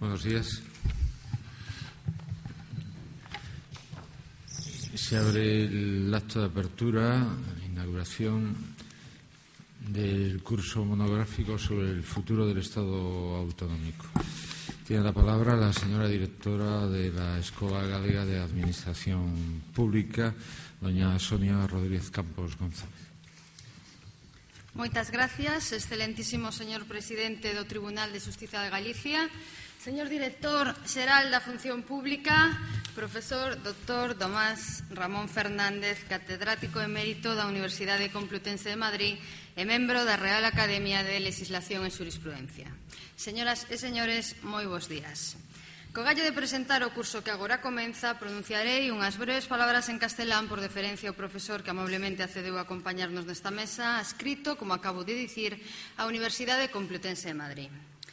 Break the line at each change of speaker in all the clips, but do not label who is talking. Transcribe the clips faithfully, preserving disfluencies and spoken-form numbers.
Buenos días. Se abre el acto de apertura, inauguración del curso monográfico sobre el futuro del Estado autonómico. Tiene la palabra la señora directora de la Escola Galega de Administración Pública, doña Sonia Rodríguez Campos González.
Moitas gracias, excelentísimo señor presidente do Tribunal de Xustiza de Galicia, señor director xeral da Función Pública, profesor doctor Tomás Ramón Fernández, catedrático emérito da Universidade Complutense de Madrid e membro da Real Academia de Legislación e Xurisprudencia. Señoras e señores, moi bons días. Co gallo de presentar o curso que agora comeza, pronunciarei unhas breves palabras en castelán por deferencia ao profesor que amablemente accedeu a acompañarnos nesta mesa, escrito, como acabo de dicir, a Universidade Complutense de Madrid.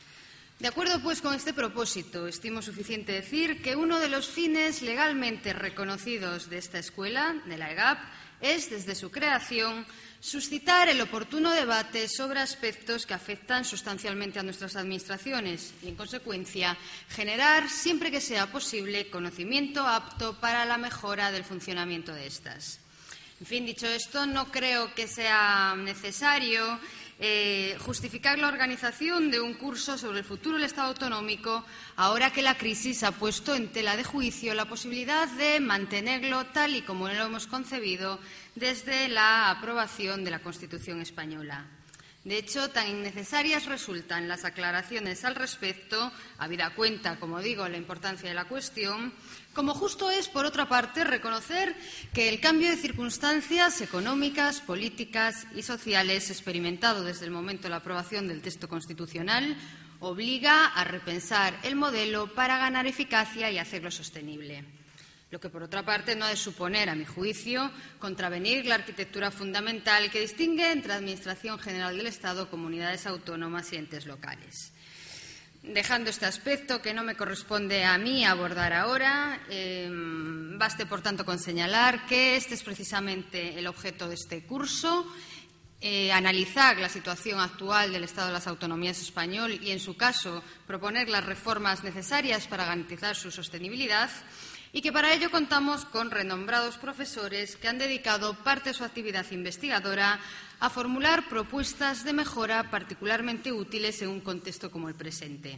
De acuerdo, pues, con este propósito, estimo suficiente decir que uno de los fines legalmente reconocidos de esta escuela, de la E G A P, es, desde su creación, suscitar el oportuno debate sobre aspectos que afectan sustancialmente a nuestras administraciones y, en consecuencia, generar, siempre que sea posible, conocimiento apto para la mejora del funcionamiento de estas. En fin, dicho esto, no creo que sea necesario eh, justificar la organización de un curso sobre el futuro del Estado autonómico ahora que la crisis ha puesto en tela de juicio la posibilidad de mantenerlo tal y como lo hemos concebido desde la aprobación de la Constitución española. De hecho, tan innecesarias resultan las aclaraciones al respecto, habida cuenta, como digo, la importancia de la cuestión, como justo es, por otra parte, reconocer que el cambio de circunstancias económicas, políticas y sociales experimentado desde el momento de la aprobación del texto constitucional obliga a repensar el modelo para ganar eficacia y hacerlo sostenible. Lo que, por otra parte, no ha de suponer, a mi juicio, contravenir la arquitectura fundamental que distingue entre Administración General del Estado, comunidades autónomas y entes locales. Dejando este aspecto que no me corresponde a mí abordar ahora, eh, baste, por tanto, con señalar que este es precisamente el objeto de este curso, eh, analizar la situación actual del Estado de las Autonomías español y, en su caso, proponer las reformas necesarias para garantizar su sostenibilidad, y que para ello contamos con renombrados profesores que han dedicado parte de su actividad investigadora a formular propuestas de mejora particularmente útiles en un contexto como el presente.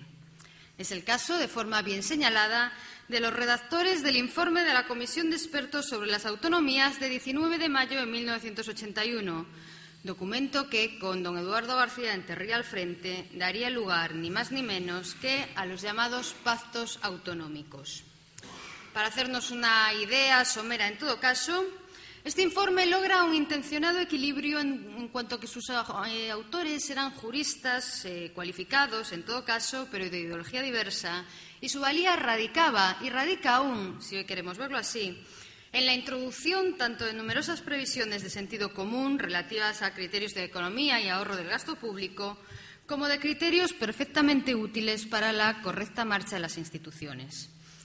Es el caso, de forma bien señalada, de los redactores del informe de la Comisión de Expertos sobre las Autonomías de diecinueve de mayo de mil novecientos ochenta y uno, documento que, con don Eduardo García Enterría al frente, daría lugar ni más ni menos que a los llamados pactos autonómicos. Para hacernos una idea somera, en todo caso, este informe logra un intencionado equilibrio en, en cuanto a que sus eh, autores eran juristas eh, cualificados, en todo caso, pero de ideología diversa, y su valía radicaba, y radica aún, si hoy queremos verlo así, en la introducción tanto de numerosas previsiones de sentido común relativas a criterios de economía y ahorro del gasto público, como de criterios perfectamente útiles para la correcta marcha de las instituciones.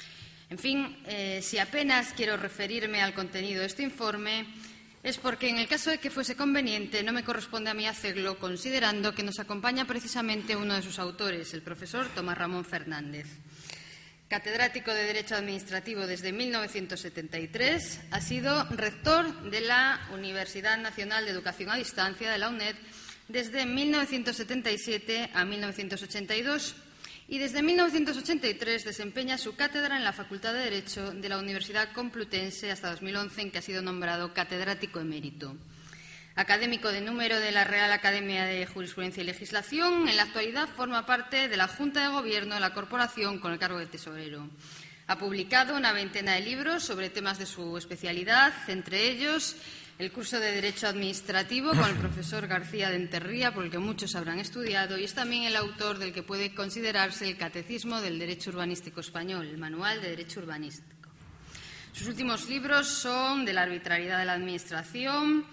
En fin, eh, si apenas quiero referirme al contenido de este informe, es porque, en el caso de que fuese conveniente, no me corresponde a mí hacerlo, considerando que nos acompaña precisamente uno de sus autores, el profesor Tomás Ramón Fernández. Catedrático de Derecho Administrativo desde mil novecientos setenta y tres, ha sido rector de la Universidad Nacional de Educación a Distancia, de la UNED, desde mil novecientos setenta y siete a mil novecientos ochenta y dos, y desde mil novecientos ochenta y tres desempeña su cátedra en la Facultad de Derecho de la Universidad Complutense hasta dos mil once, en que ha sido nombrado catedrático emérito. Académico de número de la Real Academia de Jurisprudencia y Legislación, en la actualidad forma parte de la Junta de Gobierno de la Corporación con el cargo de tesorero. Ha publicado una veintena de libros sobre temas de su especialidad, entre ellos el curso de Derecho Administrativo con el profesor García de Enterría, por el que muchos habrán estudiado, y es también el autor del que puede considerarse el Catecismo del Derecho Urbanístico Español, el Manual de Derecho Urbanístico. Sus últimos libros son De la arbitrariedad de la Administración,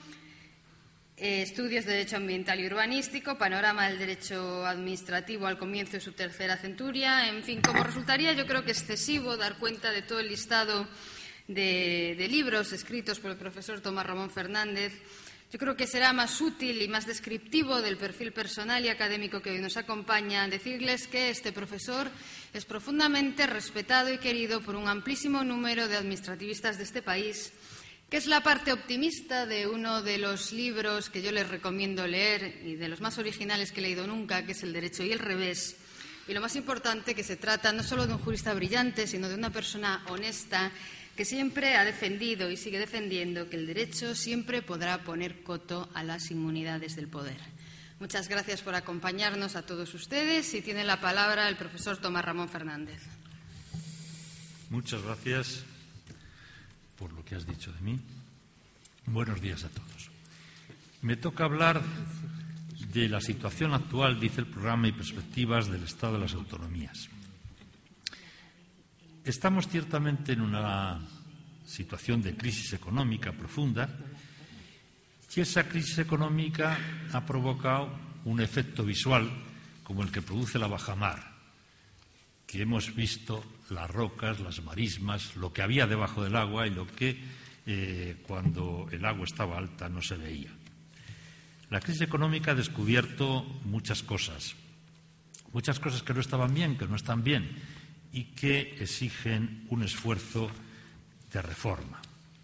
eh, Estudios de Derecho Ambiental y Urbanístico, Panorama del Derecho Administrativo al comienzo de su tercera centuria. En fin, como resultaría, yo creo que excesivo dar cuenta de todo el listado De, de libros escritos por el profesor Tomás Ramón Fernández Yo creo que será más útil y más descriptivo del perfil personal y académico que hoy nos acompaña decirles que este profesor es profundamente respetado y querido por un amplísimo número de administrativistas de este país, que es la parte optimista de uno de los libros que yo les recomiendo leer y de los más originales que he leído nunca, que es El derecho y el revés. Y lo más importante, que se trata no solo de un jurista brillante, sino de una persona honesta que siempre ha defendido y sigue defendiendo que el derecho siempre podrá poner coto a las inmunidades del poder. Muchas gracias por acompañarnos a todos ustedes y tiene la palabra el profesor Tomás Ramón Fernández.
Muchas gracias por lo que has dicho de mí. Buenos días a todos. Me toca hablar de la situación actual, dice el programa, y perspectivas del Estado de las autonomías. Estamos ciertamente en una situación de crisis económica profunda y esa crisis económica ha provocado un efecto visual como el que produce la bajamar, que hemos visto las rocas, las marismas, lo que había debajo del agua y lo que eh, cuando el agua estaba alta no se veía. La crisis económica ha descubierto muchas cosas, muchas cosas que no estaban bien, que no están bien, y que exigen un esfuerzo de reforma.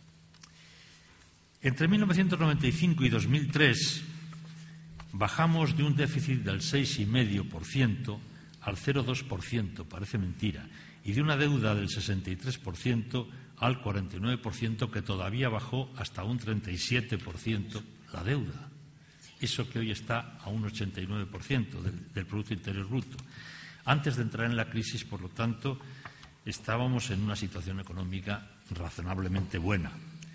Entre mil novecientos noventa y cinco y dos mil tres bajamos de un déficit del seis coma cinco por ciento al cero coma dos por ciento, parece mentira, y de una deuda del sesenta y tres por ciento al cuarenta y nueve por ciento, que todavía bajó hasta un treinta y siete por ciento la deuda. Eso que hoy está a un ochenta y nueve por ciento del, del Producto Interior Bruto. Antes de entrar en la crisis, por lo tanto, estábamos en una situación económica razonablemente buena.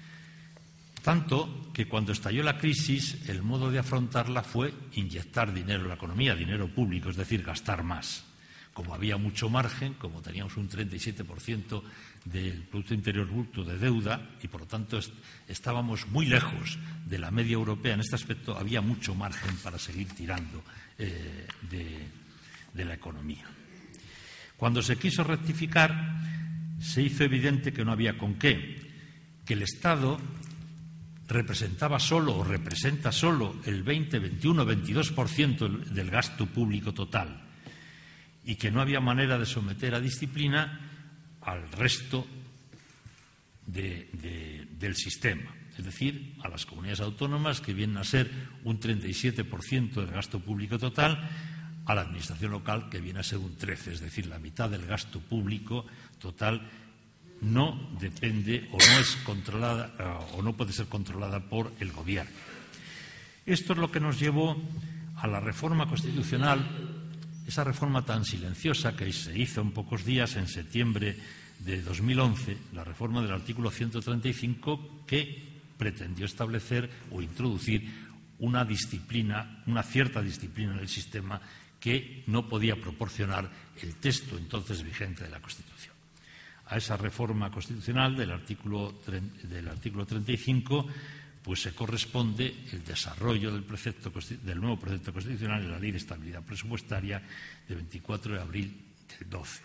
Tanto que cuando estalló la crisis, el modo de afrontarla fue inyectar dinero en la economía, dinero público, es decir, gastar más. Como había mucho margen, como teníamos un treinta y siete por ciento del Producto Interior Bruto de deuda y, por lo tanto, est- estábamos muy lejos de la media europea en este aspecto, había mucho margen para seguir tirando eh, de de la economía. Cuando se quiso rectificar, se hizo evidente que no había con qué, que el Estado representaba solo o representa solo el veinte, veintiuno, veintidós por ciento del gasto público total y que no había manera de someter a disciplina al resto de, de, del sistema, es decir, a las comunidades autónomas, que vienen a ser un treinta y siete por ciento del gasto público total, a la administración local, que viene a ser un trece por ciento, es decir, la mitad del gasto público total no depende o no es controlada o no puede ser controlada por el gobierno. Esto es lo que nos llevó a la reforma constitucional, esa reforma tan silenciosa que se hizo en pocos días, en septiembre de dos mil once, la reforma del artículo ciento treinta y cinco, que pretendió establecer o introducir una disciplina, una cierta disciplina en el sistema que no podía proporcionar el texto entonces vigente de la Constitución. A esa reforma constitucional del artículo, del artículo treinta y cinco pues se corresponde el desarrollo del, precepto, del nuevo precepto constitucional en la Ley de Estabilidad Presupuestaria de veinticuatro de abril del doce.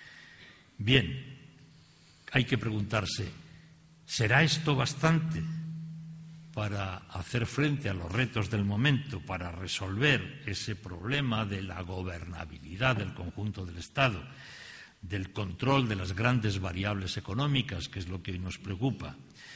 Bien, hay que preguntarse, ¿será esto bastante para hacer frente a los retos del momento, para resolver ese problema de la gobernabilidad del conjunto del Estado, del control de las grandes variables económicas, que es lo que hoy nos preocupa?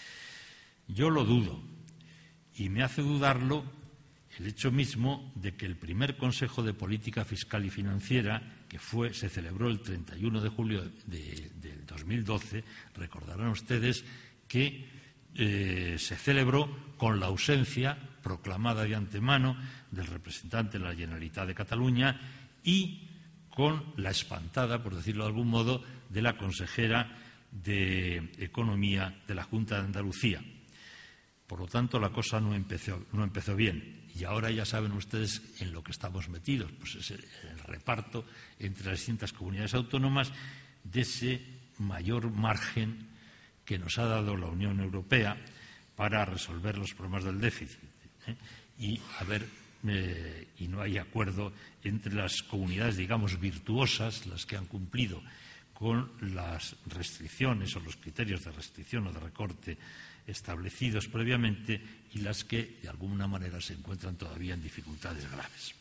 Yo lo dudo, y me hace dudarlo el hecho mismo de que el primer Consejo de Política Fiscal y Financiera, que fue, se celebró el treinta y uno de julio de, del dos mil doce, recordarán ustedes que Eh, se celebró con la ausencia proclamada de antemano del representante de la Generalitat de Cataluña y con la espantada, por decirlo de algún modo, de la consejera de Economía de la Junta de Andalucía. Por lo tanto, la cosa no empezó, no empezó bien. Y ahora ya saben ustedes en lo que estamos metidos, pues es el, el reparto entre las distintas comunidades autónomas de ese mayor margen que nos ha dado la Unión Europea para resolver los problemas del déficit. ¿eh? Y, a ver, eh, y no hay acuerdo entre las comunidades, digamos, virtuosas, las que han cumplido con las restricciones o los criterios de restricción o de recorte establecidos previamente y las que de alguna manera se encuentran todavía en dificultades graves.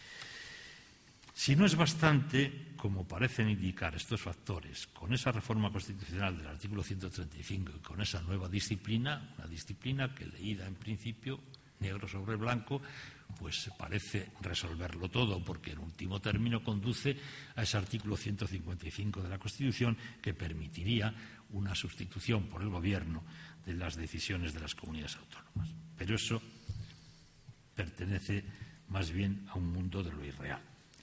Si no es bastante, como parecen indicar estos factores, con esa reforma constitucional del artículo ciento treinta y cinco y con esa nueva disciplina, una disciplina que leída en principio negro sobre blanco, pues parece resolverlo todo, porque en último término conduce a ese artículo ciento cincuenta y cinco de la Constitución que permitiría una sustitución por el Gobierno de las decisiones de las comunidades autónomas. Pero eso pertenece más bien a un mundo de lo irreal.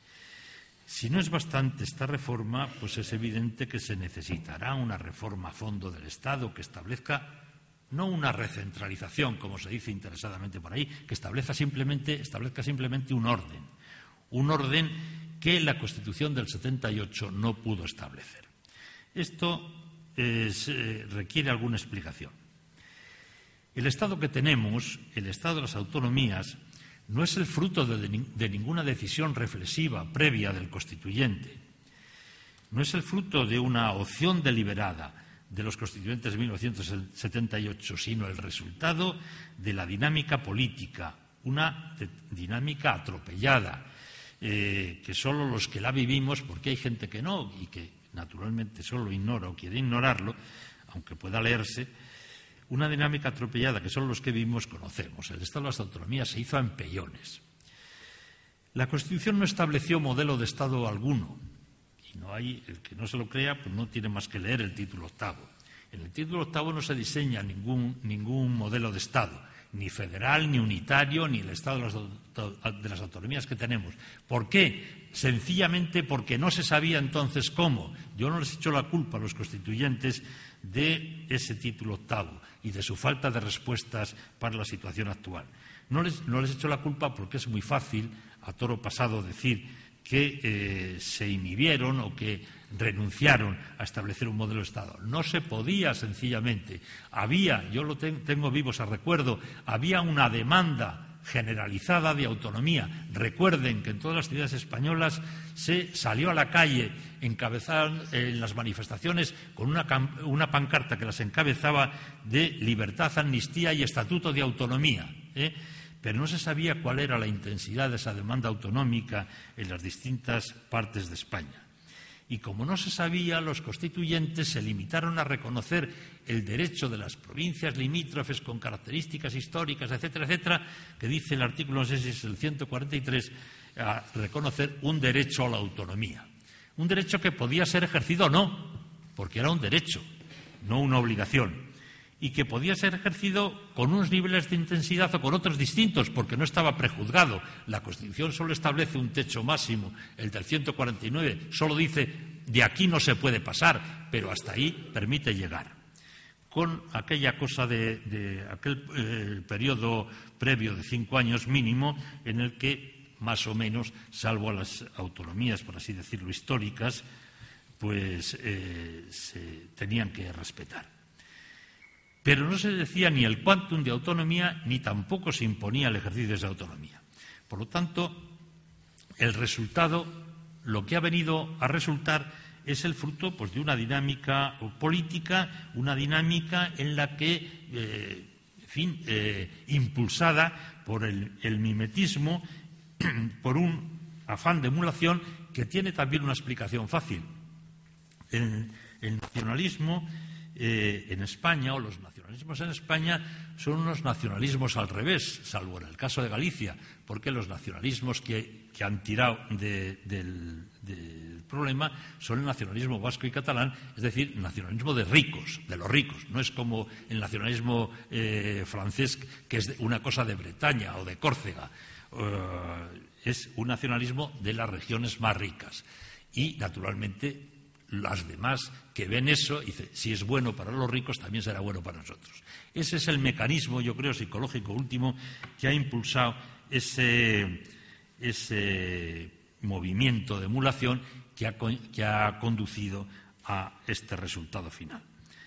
Si no es bastante esta reforma, pues es evidente que se necesitará una reforma a fondo del Estado que establezca no una recentralización, como se dice interesadamente por ahí, que establezca simplemente, establezca simplemente un orden, un orden que la Constitución del setenta y ocho no pudo establecer. Esto eh, se, requiere alguna explicación. El Estado que tenemos, el Estado de las autonomías, no es el fruto de, de ninguna decisión reflexiva previa del constituyente, no es el fruto de una opción deliberada de los constituyentes de mil novecientos setenta y ocho, sino el resultado de la dinámica política, una dinámica atropellada, eh, que solo los que la vivimos, porque hay gente que no y que naturalmente solo ignora o quiere ignorarlo, aunque pueda leerse, una dinámica atropellada que solo los que vivimos conocemos. El Estado de las autonomías se hizo a empellones. La Constitución no estableció modelo de Estado alguno. Y no hay, el que no se lo crea, pues no tiene más que leer el título octavo. En el título octavo no se diseña ningún, ningún modelo de Estado, ni federal, ni unitario, ni el Estado de las, de las autonomías que tenemos. ¿Por qué? Sencillamente porque no se sabía entonces cómo. Yo no les echo la culpa a los constituyentes de ese título octavo y de su falta de respuestas para la situación actual. No les, no les echo la culpa porque es muy fácil, a toro pasado, decir que eh, se inhibieron o que renunciaron a establecer un modelo de Estado. No se podía, sencillamente. Había, yo lo ten, tengo vivos a recuerdo, había una demanda generalizada de autonomía. Recuerden que en todas las ciudades españolas se salió a la calle, encabezaron en las manifestaciones con una, una pancarta que las encabezaba de libertad, amnistía y estatuto de autonomía, ¿eh? Pero no se sabía cuál era la intensidad de esa demanda autonómica en las distintas partes de España. Y como no se sabía, los constituyentes se limitaron a reconocer el derecho de las provincias limítrofes con características históricas, etcétera, etcétera, que dice el artículo, no sé si es el ciento cuarenta y tres, a reconocer un derecho a la autonomía. Un derecho que podía ser ejercido o no, porque era un derecho, no una obligación. Y que podía ser ejercido con unos niveles de intensidad o con otros distintos, porque no estaba prejuzgado. La Constitución solo establece un techo máximo, el del ciento cuarenta y nueve, solo dice de aquí no se puede pasar, pero hasta ahí permite llegar. Con aquella cosa de, de aquel eh, periodo previo de cinco años mínimo, en el que más o menos, salvo a las autonomías, por así decirlo, históricas, pues eh, se tenían que respetar. Pero no se decía ni el quantum de autonomía, ni tampoco se imponía el ejercicio de esa autonomía. Por lo tanto, el resultado, lo que ha venido a resultar, es el fruto, pues, de una dinámica política, una dinámica en la que, eh, en fin, eh, impulsada por el, el mimetismo, por un afán de emulación que tiene también una explicación fácil. El, el nacionalismo Eh, en España, o los nacionalismos en España, son unos nacionalismos al revés, salvo en el caso de Galicia, porque los nacionalismos que, que han tirado de, del, del problema son el nacionalismo vasco y catalán, es decir, nacionalismo de ricos, de los ricos. No es como el nacionalismo eh, francés, que es una cosa de Bretaña o de Córcega. Uh, es un nacionalismo de las regiones más ricas. Y, naturalmente, las demás que ven eso, dicen, si es bueno para los ricos, también será bueno para nosotros. Ese es el mecanismo, yo creo, psicológico último que ha impulsado ese, ese movimiento de emulación que ha, que ha conducido a este resultado final.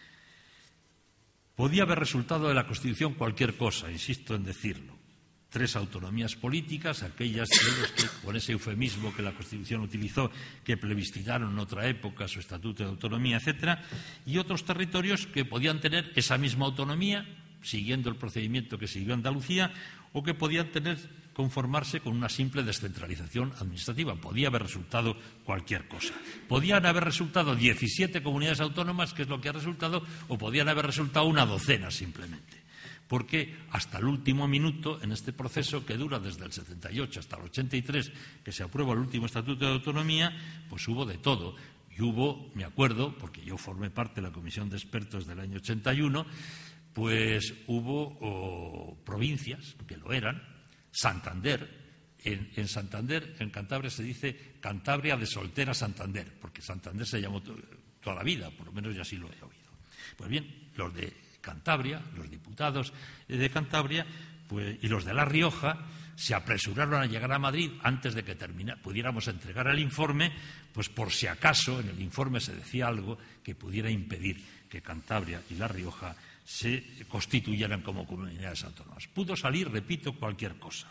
Podía haber resultado de la Constitución cualquier cosa, insisto en decirlo. Tres autonomías políticas, aquellas de los que, con ese eufemismo que la Constitución utilizó, que plebiscitaron en otra época su estatuto de autonomía, etcétera, y otros territorios que podían tener esa misma autonomía, siguiendo el procedimiento que siguió Andalucía, o que podían tener conformarse con una simple descentralización administrativa. Podía haber resultado cualquier cosa. Podían haber resultado diecisiete comunidades autónomas, que es lo que ha resultado, o podían haber resultado una docena simplemente. Porque hasta el último minuto, en este proceso que dura desde el setenta y ocho hasta el ochenta y tres, que se aprueba el último Estatuto de Autonomía, pues hubo de todo. Y hubo, me acuerdo, porque yo formé parte de la Comisión de Expertos del año ochenta y uno, pues hubo oh, provincias que lo eran. Santander, en, en Santander, en Cantabria se dice Cantabria de soltera Santander, porque Santander se llamó to, toda la vida, por lo menos yo así lo he oído. Pues bien, los de Cantabria, los diputados de Cantabria pues, y los de La Rioja se apresuraron a llegar a Madrid antes de que termina, pudiéramos entregar el informe, pues por si acaso en el informe se decía algo que pudiera impedir que Cantabria y La Rioja se constituyeran como comunidades autónomas. Pudo salir, repito, cualquier cosa.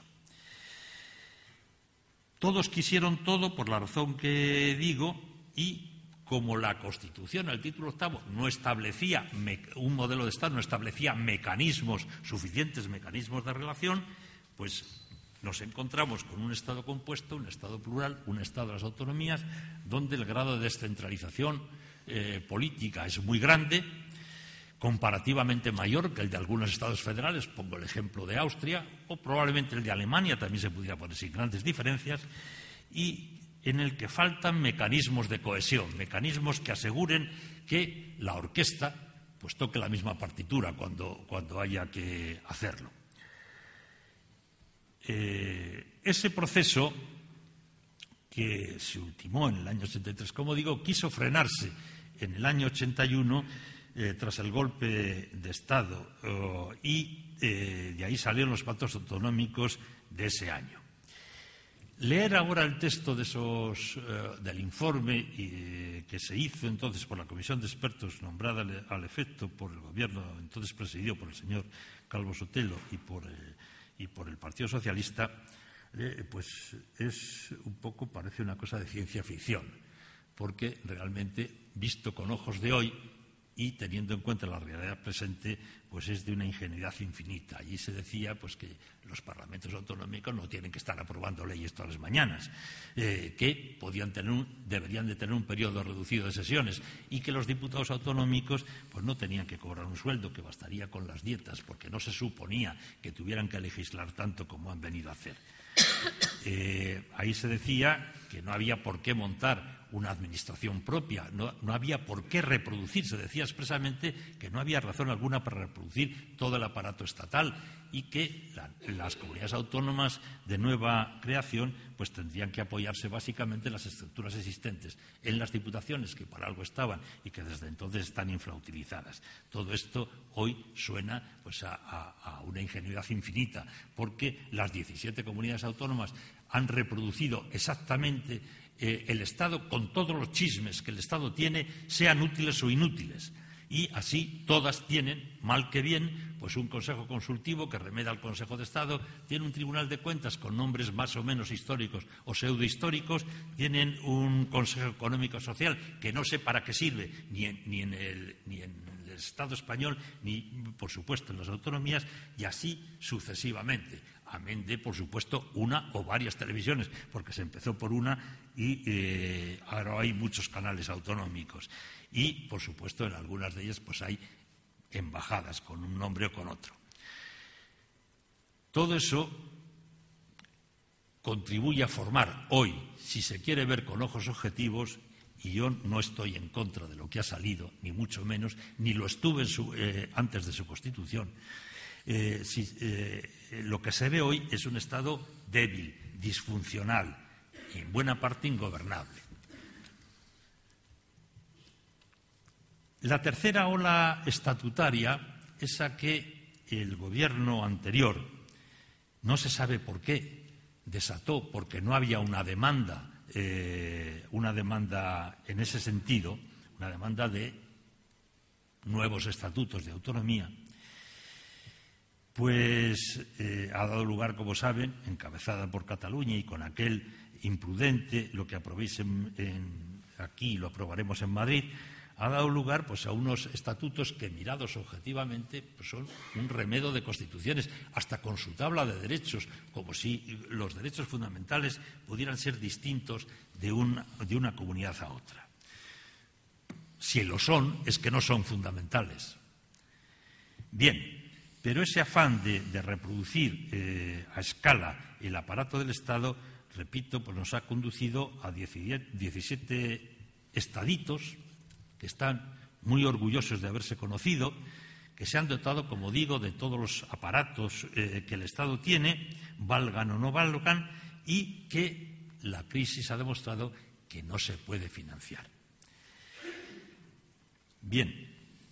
Todos quisieron todo por la razón que digo y como la Constitución, el título octavo, no establecía un modelo de Estado, no establecía mecanismos, suficientes mecanismos de relación, pues nos encontramos con un Estado compuesto, un Estado plural, un Estado de las autonomías, donde el grado de descentralización eh, política es muy grande, comparativamente mayor que el de algunos estados federales, pongo el ejemplo de Austria, o probablemente el de Alemania, también se pudiera poner sin grandes diferencias, y en el que faltan mecanismos de cohesión, mecanismos que aseguren que la orquesta pues toque la misma partitura cuando, cuando haya que hacerlo. Eh, ese proceso, que se ultimó en el año ochenta y tres, como digo, quiso frenarse en el año ochenta y uno eh, tras el golpe de Estado oh, y eh, de ahí salieron los pactos autonómicos de ese año. Leer ahora el texto de esos, eh, del informe eh, que se hizo entonces por la Comisión de Expertos nombrada al, al efecto por el Gobierno, entonces presidido por el señor Calvo Sotelo y por, eh, y por el Partido Socialista, eh, pues es un poco, parece una cosa de ciencia ficción, porque realmente, visto con ojos de hoy y teniendo en cuenta la realidad presente, pues es de una ingenuidad infinita. Allí se decía pues que los parlamentos autonómicos no tienen que estar aprobando leyes todas las mañanas, eh, que podían tener un, deberían de tener un periodo reducido de sesiones y que los diputados autonómicos pues no tenían que cobrar un sueldo, que bastaría con las dietas, porque no se suponía que tuvieran que legislar tanto como han venido a hacer. Eh, ahí se decía que no había por qué montar una administración propia, no, no había por qué reproducir, se decía expresamente que no había razón alguna para reproducir todo el aparato estatal y que la, las comunidades autónomas de nueva creación pues tendrían que apoyarse básicamente en las estructuras existentes, en las diputaciones que para algo estaban y que desde entonces están infrautilizadas. Todo esto hoy suena pues a, a, a una ingenuidad infinita, porque las diecisiete comunidades autónomas han reproducido exactamente eh, el Estado con todos los chismes que el Estado tiene, sean útiles o inútiles. Y así todas tienen, mal que bien, pues un Consejo Consultivo que remeda al Consejo de Estado, tiene un Tribunal de Cuentas con nombres más o menos históricos o pseudohistóricos, tienen un Consejo Económico Social que no sé para qué sirve, ni en, ni en el, ni en el Estado español, ni, por supuesto, en las autonomías, y así sucesivamente. Amén de, por supuesto, una o varias televisiones, porque se empezó por una y eh, ahora hay muchos canales autonómicos. Y, por supuesto, en algunas de ellas pues hay embajadas con un nombre o con otro. Todo eso contribuye a formar hoy, si se quiere ver con ojos objetivos, y yo no estoy en contra de lo que ha salido, ni mucho menos, ni lo estuve en su, eh, antes de su constitución. Eh, si, eh, lo que se ve hoy es un Estado débil, disfuncional y en buena parte ingobernable. La tercera ola estatutaria, esa que el Gobierno anterior, no se sabe por qué, desató, porque no había una demanda, eh, una demanda en ese sentido, una demanda de nuevos estatutos de autonomía, pues eh, ha dado lugar, como saben, encabezada por Cataluña y con aquel imprudente, lo que aprobéis en, en, aquí lo aprobaremos en Madrid, ha dado lugar pues, a unos estatutos que, mirados objetivamente, pues, son un remedo de constituciones, hasta con su tabla de derechos, como si los derechos fundamentales pudieran ser distintos de una, de una comunidad a otra. Si lo son, es que no son fundamentales. Bien, pero ese afán de, de reproducir eh, a escala el aparato del Estado, repito, pues nos ha conducido a diecisiete estaditos que están muy orgullosos de haberse conocido, que se han dotado, como digo, de todos los aparatos eh, que el Estado tiene, valgan o no valgan, y que la crisis ha demostrado que no se puede financiar. Bien,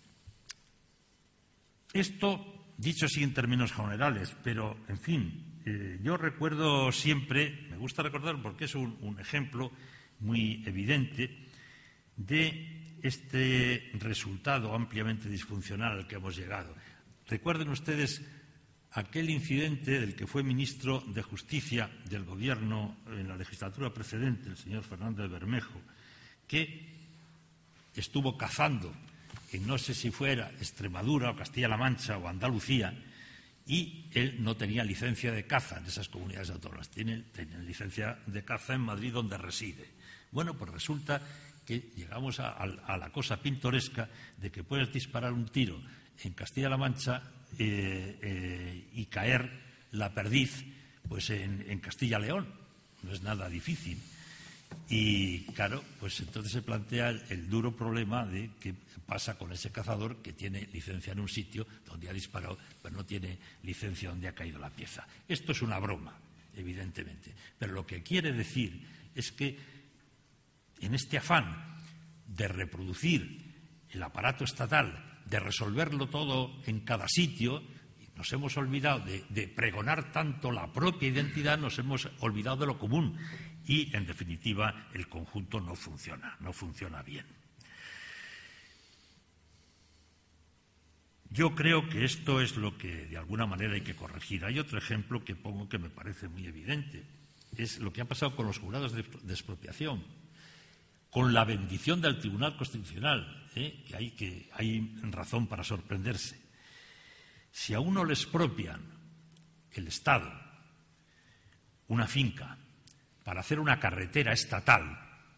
esto dicho así en términos generales, pero, en fin, eh, yo recuerdo siempre, me gusta recordar porque es un, un ejemplo muy evidente de este resultado ampliamente disfuncional al que hemos llegado. Recuerden ustedes aquel incidente del que fue ministro de Justicia del Gobierno en la legislatura precedente, el señor Fernández Bermejo, que estuvo cazando en no sé si fuera Extremadura o Castilla-La Mancha o Andalucía, y él no tenía licencia de caza en esas comunidades autónomas. Tiene, tiene licencia de caza en Madrid, donde reside. Bueno, pues resulta que llegamos a, a, a la cosa pintoresca de que puedes disparar un tiro en Castilla-La Mancha eh, eh, y caer la perdiz pues en, en Castilla-León. No es nada difícil. Y, claro, pues entonces se plantea el, el duro problema de qué pasa con ese cazador que tiene licencia en un sitio donde ha disparado, pero no tiene licencia donde ha caído la pieza. Esto es una broma, evidentemente. Pero lo que quiere decir es que en este afán de reproducir el aparato estatal, de resolverlo todo en cada sitio, nos hemos olvidado de, de pregonar tanto la propia identidad, nos hemos olvidado de lo común. Y, en definitiva, el conjunto no funciona, no funciona bien. Yo creo que esto es lo que, de alguna manera, hay que corregir. Hay otro ejemplo que pongo que me parece muy evidente. Es lo que ha pasado con los jurados de, de expropiación, con la bendición del Tribunal Constitucional, ¿eh? que, hay, que hay razón para sorprenderse. Si a uno le expropian el Estado una finca para hacer una carretera estatal,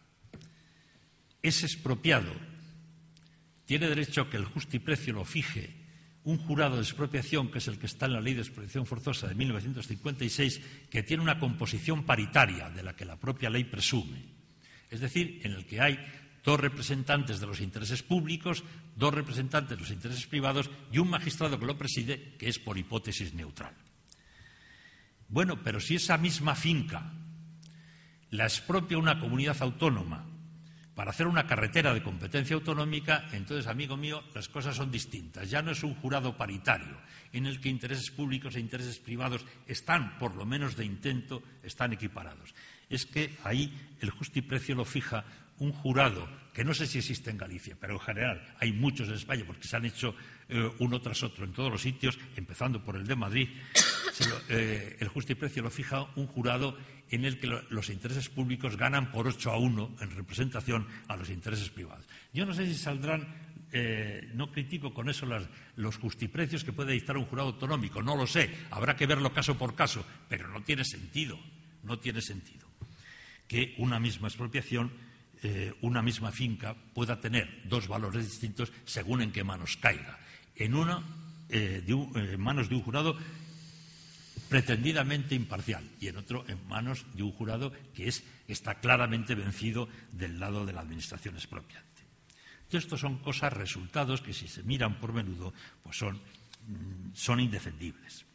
ese expropiado tiene derecho a que el justiprecio lo fije un jurado de expropiación, que es el que está en la Ley de Expropiación Forzosa de mil novecientos cincuenta y seis, que tiene una composición paritaria de la que la propia ley presume. Es decir, en el que hay dos representantes de los intereses públicos, dos representantes de los intereses privados y un magistrado que lo preside, que es por hipótesis neutral. Bueno, pero si esa misma finca la expropia una comunidad autónoma para hacer una carretera de competencia autonómica, entonces, amigo mío, las cosas son distintas. Ya no es un jurado paritario en el que intereses públicos e intereses privados están, por lo menos de intento, están equiparados. Es que ahí el justiprecio lo fija un jurado que no sé si existe en Galicia, pero en general hay muchos en España porque se han hecho eh, uno tras otro en todos los sitios, empezando por el de Madrid. Se lo, eh, el justiprecio lo fija un jurado en el que lo, los intereses públicos ganan por ocho a uno en representación a los intereses privados. Yo no sé si saldrán, eh, no critico con eso las, los justiprecios que puede dictar un jurado autonómico, no lo sé, habrá que verlo caso por caso, pero no tiene sentido, no tiene sentido que una misma expropiación, eh, una misma finca pueda tener dos valores distintos según en qué manos caiga. En una, eh, de un, eh, manos de un jurado pretendidamente imparcial y en otro en manos de un jurado que es, está claramente vencido del lado de la administración expropiante. Entonces, estos son cosas, resultados que si se miran por menudo, pues son, son indefendibles.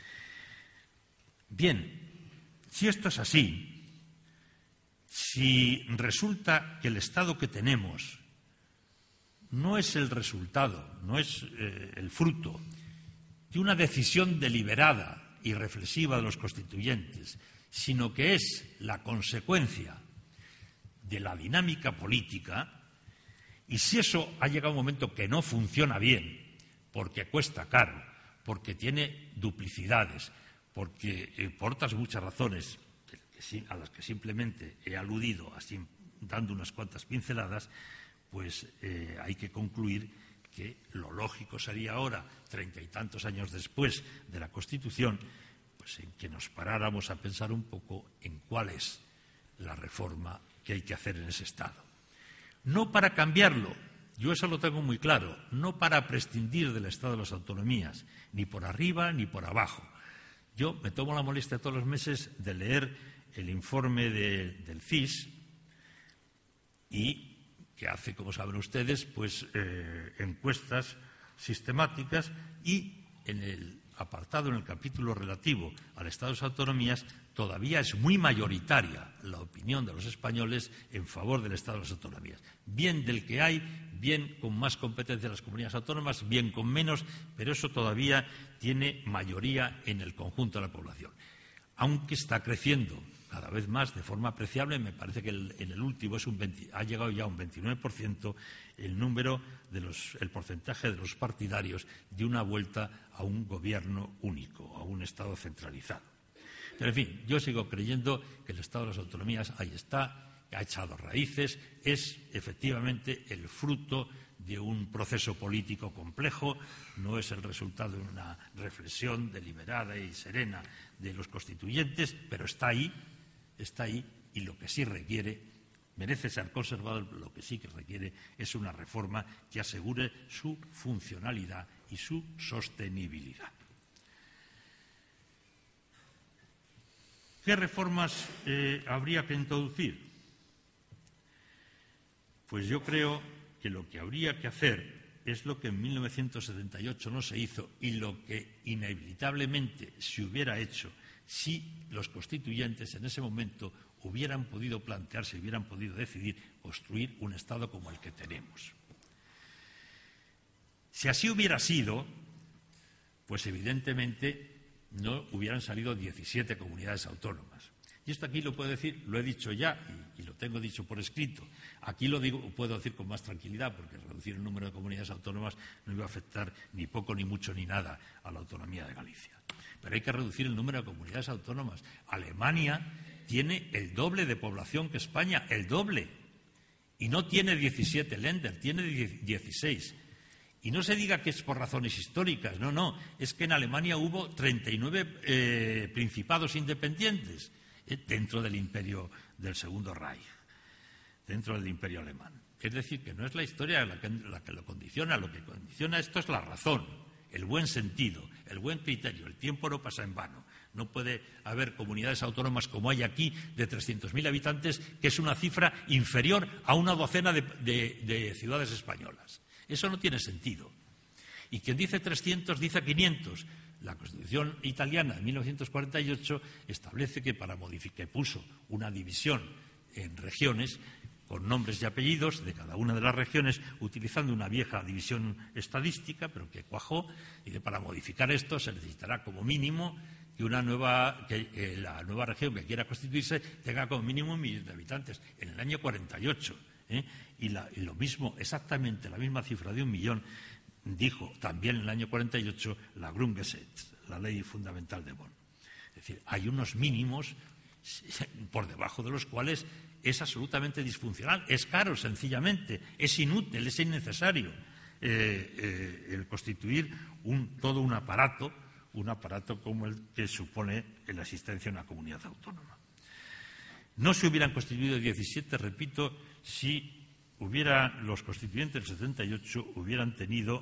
Bien, si esto es así, si resulta que el Estado que tenemos no es el resultado, no es eh, el fruto de una decisión deliberada y reflexiva de los constituyentes, sino que es la consecuencia de la dinámica política, y si eso ha llegado a un momento que no funciona bien, porque cuesta caro, porque tiene duplicidades, porque eh, por otras muchas razones a las que simplemente he aludido, así dando unas cuantas pinceladas, pues eh, hay que concluir que lo lógico sería ahora, treinta y tantos años después de la Constitución, pues en que nos paráramos a pensar un poco en cuál es la reforma que hay que hacer en ese Estado. No para cambiarlo, yo eso lo tengo muy claro, no para prescindir del Estado de las autonomías, ni por arriba ni por abajo. Yo me tomo la molestia todos los meses de leer el informe de, del C I S y que hace, como saben ustedes, pues eh, encuestas sistemáticas, y en el apartado, en el capítulo relativo al Estado de las autonomías, todavía es muy mayoritaria la opinión de los españoles en favor del Estado de las autonomías. Bien del que hay, bien con más competencia de las comunidades autónomas, bien con menos, pero eso todavía tiene mayoría en el conjunto de la población. Aunque está creciendo cada vez más de forma apreciable, me parece que el, en el último es un veinte, ha llegado ya a un veintinueve por ciento el número de los, el porcentaje de los partidarios de una vuelta a un gobierno único, a un Estado centralizado. Pero, en fin, yo sigo creyendo que el Estado de las autonomías ahí está, ha echado raíces, es efectivamente el fruto de un proceso político complejo, no es el resultado de una reflexión deliberada y serena de los constituyentes, pero está ahí, está ahí, y lo que sí requiere, merece ser conservado, lo que sí que requiere es una reforma que asegure su funcionalidad y su sostenibilidad. ¿Qué reformas eh, habría que introducir? Pues yo creo que lo que habría que hacer es lo que en mil novecientos setenta y ocho no se hizo y lo que inevitablemente se hubiera hecho si los constituyentes en ese momento hubieran podido plantearse, hubieran podido decidir construir un Estado como el que tenemos. Si así hubiera sido, pues evidentemente no hubieran salido diecisiete comunidades autónomas. Y esto aquí lo puedo decir, lo he dicho ya y, y lo tengo dicho por escrito. Aquí lo digo, puedo decir con más tranquilidad, porque reducir el número de comunidades autónomas no iba a afectar ni poco, ni mucho, ni nada a la autonomía de Galicia. Pero hay que reducir el número de comunidades autónomas. Alemania tiene el doble de población que España, el doble. Y no tiene diecisiete Länder, tiene dieciséis. Y no se diga que es por razones históricas, no, no. Es que en Alemania hubo treinta y nueve eh, principados independientes eh, dentro del imperio del Segundo Reich, dentro del imperio alemán. Es decir, que no es la historia la que, la que lo condiciona, lo que condiciona esto es la razón, el buen sentido, el buen criterio. El tiempo no pasa en vano. No puede haber comunidades autónomas como hay aquí de trescientos mil habitantes, que es una cifra inferior a una docena de, de, de ciudades españolas. Eso no tiene sentido. Y quien dice trescientos dice quinientos. La Constitución italiana de mil novecientos cuarenta y ocho establece que para modificar, puso una división en regiones con nombres y apellidos de cada una de las regiones, utilizando una vieja división estadística, pero que cuajó, y que para modificar esto se necesitará como mínimo que una nueva que eh, la nueva región que quiera constituirse tenga como mínimo un millón de habitantes en el año cuarenta y ocho. ¿eh? Y, la, y lo mismo, exactamente la misma cifra de un millón, dijo también en el año cuarenta y ocho la Grundgesetz, la ley fundamental de Bonn. Es decir, hay unos mínimos por debajo de los cuales es absolutamente disfuncional, es caro sencillamente, es inútil, es innecesario eh, eh, el constituir un, todo un aparato, un aparato como el que supone la existencia de una comunidad autónoma. No se hubieran constituido diecisiete, repito, si hubiera, los constituyentes del setenta y ocho hubieran tenido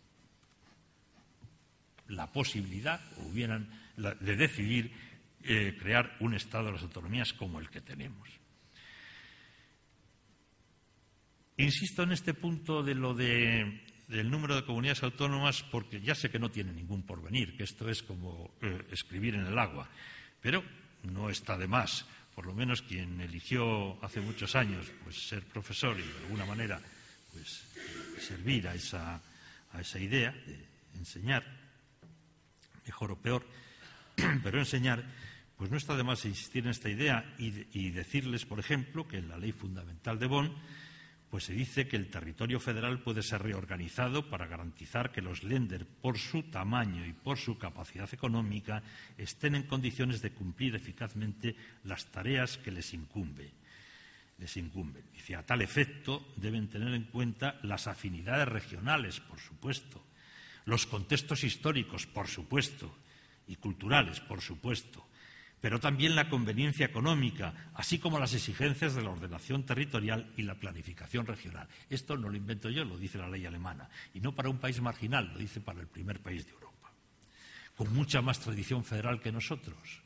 la posibilidad hubieran, la, de decidir eh, crear un Estado de las autonomías como el que tenemos. Insisto en este punto de lo de, del número de comunidades autónomas porque ya sé que no tiene ningún porvenir, que esto es como eh, escribir en el agua, pero no está de más. Por lo menos quien eligió hace muchos años pues, ser profesor y de alguna manera pues, servir a esa, a esa idea de enseñar, mejor o peor, pero enseñar, pues no está de más insistir en esta idea y, de, y decirles, por ejemplo, que en la Ley Fundamental de Bonn pues se dice que el territorio federal puede ser reorganizado para garantizar que los Länder, por su tamaño y por su capacidad económica, estén en condiciones de cumplir eficazmente las tareas que les incumbe. les incumben. Dice, a tal efecto deben tener en cuenta las afinidades regionales, por supuesto, los contextos históricos, por supuesto, y culturales, por supuesto, pero también la conveniencia económica, así como las exigencias de la ordenación territorial y la planificación regional. Esto no lo invento yo, lo dice la ley alemana, y no para un país marginal, lo dice para el primer país de Europa, con mucha más tradición federal que nosotros.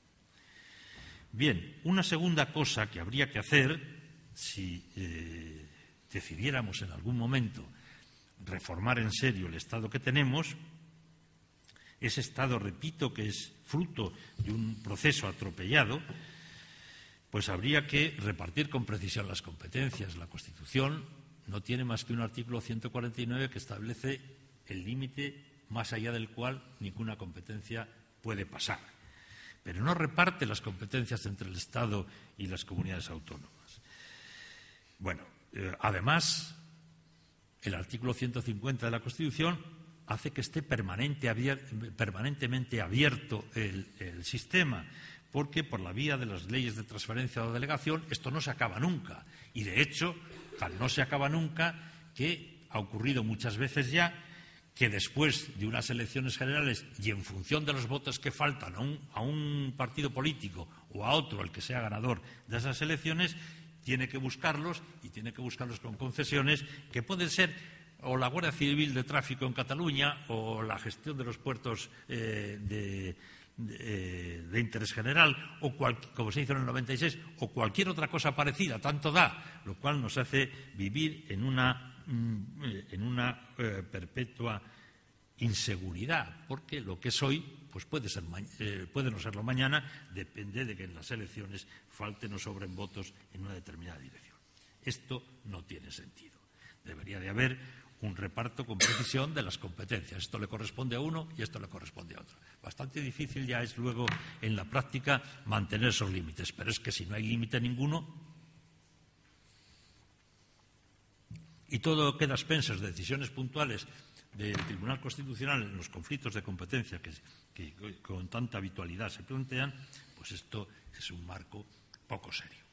Bien, una segunda cosa que habría que hacer, si eh, decidiéramos en algún momento reformar en serio el Estado que tenemos, ese Estado, repito, que es fruto de un proceso atropellado, pues habría que repartir con precisión las competencias. La Constitución no tiene más que un artículo ciento cuarenta y nueve que establece el límite más allá del cual ninguna competencia puede pasar, pero no reparte las competencias entre el Estado y las comunidades autónomas. Bueno, eh, además, el artículo ciento cincuenta de la Constitución hace que esté permanente, abier, permanentemente abierto el, el sistema, porque por la vía de las leyes de transferencia o delegación esto no se acaba nunca. Y, de hecho, tal no se acaba nunca, que ha ocurrido muchas veces ya que después de unas elecciones generales y en función de los votos que faltan a un, a un partido político o a otro, el que sea ganador de esas elecciones, tiene que buscarlos y tiene que buscarlos con concesiones que pueden ser o la Guardia Civil de Tráfico en Cataluña o la gestión de los puertos eh, de, de, de interés general o cual, como se hizo en el noventa y seis, o cualquier otra cosa parecida, tanto da, lo cual nos hace vivir en una, en una eh, perpetua inseguridad, porque lo que es hoy pues puede, ser, eh, puede no serlo mañana, depende de que en las elecciones falten o sobren votos en una determinada dirección. Esto no tiene sentido. Debería de haber un reparto con precisión de las competencias. Esto le corresponde a uno y esto le corresponde a otro. Bastante difícil ya es luego en la práctica mantener esos límites, pero es que si no hay límite ninguno y todo queda a expensas de decisiones puntuales del Tribunal Constitucional en los conflictos de competencia que, que con tanta habitualidad se plantean, pues esto es un marco poco serio.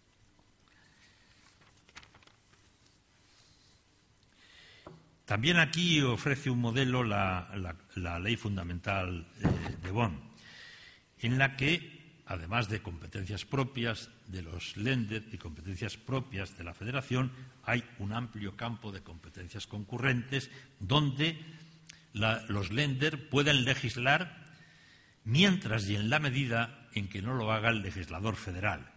También aquí ofrece un modelo la, la, la Ley Fundamental eh, de Bonn, en la que, además de competencias propias de los Länder y competencias propias de la Federación, hay un amplio campo de competencias concurrentes donde la, los Länder pueden legislar mientras y en la medida en que no lo haga el legislador federal,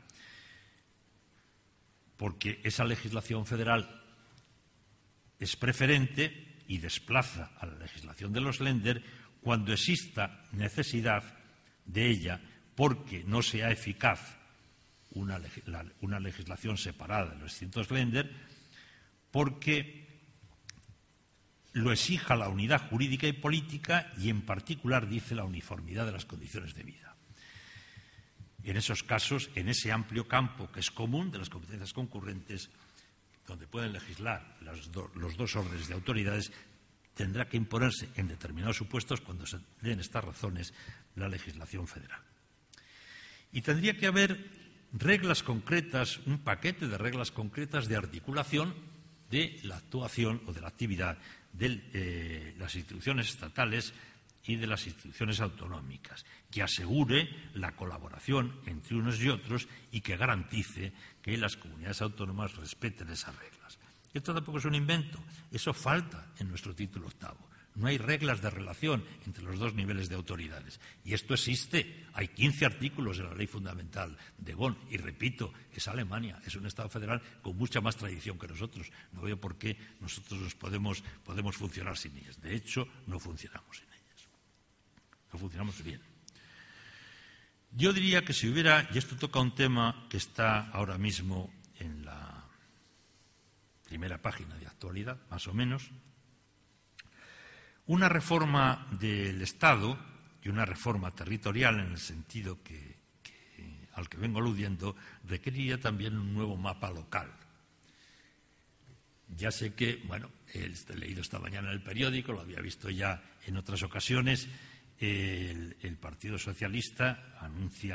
porque esa legislación federal es preferente y desplaza a la legislación de los Länder cuando exista necesidad de ella porque no sea eficaz una, una legislación separada de los distintos Länder, porque lo exija la unidad jurídica y política y, en particular, dice, la uniformidad de las condiciones de vida. En esos casos, en ese amplio campo que es común de las competencias concurrentes, donde pueden legislar las do, los dos órdenes de autoridades, tendrá que imponerse en determinados supuestos, cuando se den estas razones, la legislación federal. Y tendría que haber reglas concretas, un paquete de reglas concretas de articulación de la actuación o de la actividad de eh, las instituciones estatales y de las instituciones autonómicas, que asegure la colaboración entre unos y otros y que garantice que las comunidades autónomas respeten esas reglas. Esto tampoco es un invento, eso falta en nuestro título octavo. No hay reglas de relación entre los dos niveles de autoridades. Y esto existe. Hay quince artículos de la Ley Fundamental de Bonn. Y repito, es Alemania, es un Estado federal con mucha más tradición que nosotros. No veo por qué nosotros nos podemos, podemos funcionar sin ellas. De hecho, no funcionamos sin ellas. No funcionamos bien. Yo diría que si hubiera, y esto toca un tema que está ahora mismo en la primera página de actualidad, más o menos, una reforma del Estado y una reforma territorial en el sentido que, que, al que vengo aludiendo, requeriría también un nuevo mapa local. Ya sé que, bueno, he leído esta mañana en el periódico, lo había visto ya en otras ocasiones, el, el Partido Socialista anuncia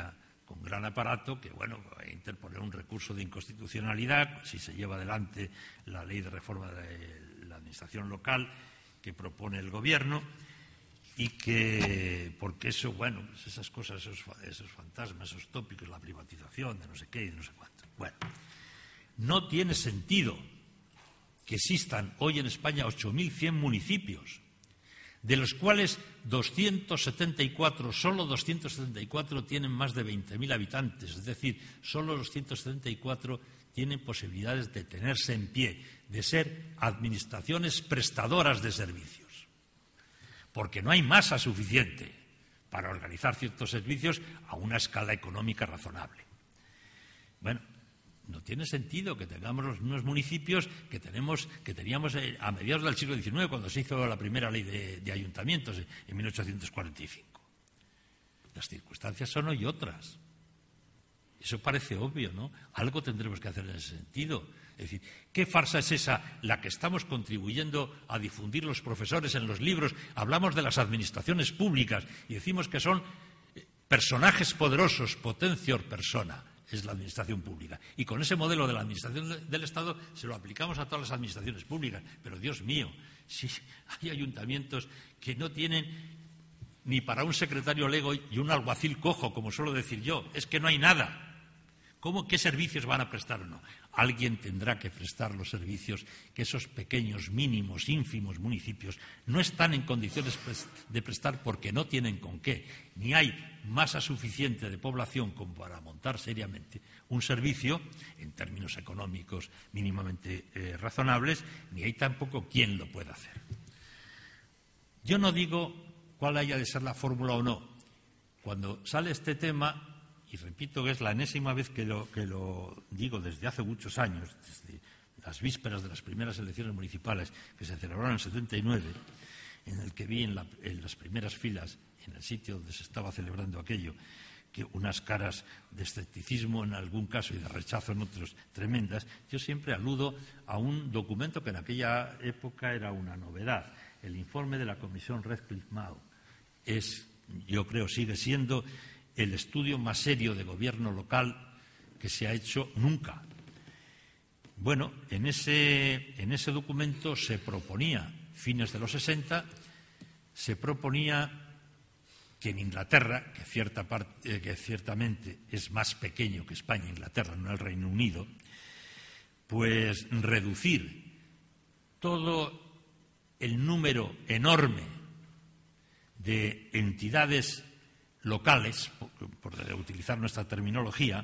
con gran aparato que, bueno, va a interponer un recurso de inconstitucionalidad si se lleva adelante la ley de reforma de la administración local que propone el Gobierno, y que, porque eso, bueno, pues esas cosas, esos, esos fantasmas, esos tópicos, la privatización de no sé qué y de no sé cuánto. Bueno, no tiene sentido que existan hoy en España ocho mil cien municipios, de los cuales doscientos setenta y cuatro, solo doscientos setenta y cuatro tienen más de veinte mil habitantes, es decir, solo los ciento setenta y cuatro tienen posibilidades de tenerse en pie, de ser administraciones prestadoras de servicios, porque no hay masa suficiente para organizar ciertos servicios a una escala económica razonable. Bueno, no tiene sentido que tengamos los mismos municipios que, tenemos, que teníamos a mediados del siglo diecinueve, cuando se hizo la primera ley de, de ayuntamientos en mil ochocientos cuarenta y cinco. Las circunstancias son hoy otras. Eso parece obvio, ¿no? Algo tendremos que hacer en ese sentido. Es decir, ¿qué farsa es esa la que estamos contribuyendo a difundir los profesores en los libros? Hablamos de las administraciones públicas y decimos que son personajes poderosos, potentior persona, es la administración pública. Y con ese modelo de la administración del Estado se lo aplicamos a todas las administraciones públicas. Pero, Dios mío, si hay ayuntamientos que no tienen ni para un secretario lego y un alguacil cojo, como suelo decir yo, es que no hay nada. ¿Cómo, qué servicios van a prestar o no? Alguien tendrá que prestar los servicios que esos pequeños, mínimos, ínfimos municipios no están en condiciones de prestar porque no tienen con qué. Ni hay masa suficiente de población como para montar seriamente un servicio, en términos económicos mínimamente eh, razonables, ni hay tampoco quien lo pueda hacer. Yo no digo cuál haya de ser la fórmula o no. Cuando sale este tema, y repito que es la enésima vez que lo, que lo digo desde hace muchos años, desde las vísperas de las primeras elecciones municipales que se celebraron en el setenta y nueve, en el que vi en, la, en las primeras filas, en el sitio donde se estaba celebrando aquello, que unas caras de escepticismo en algún caso y de rechazo en otros tremendas, yo siempre aludo a un documento que en aquella época era una novedad, el informe de la Comisión Radcliffe-Mao. Es, yo creo, sigue siendo el estudio más serio de gobierno local que se ha hecho nunca. Bueno, en ese, en ese documento se proponía, fines de los sesenta, se proponía que en Inglaterra, que, cierta parte, eh, que ciertamente es más pequeño que España, Inglaterra, no el Reino Unido, pues reducir todo el número enorme de entidades locales, por, por utilizar nuestra terminología,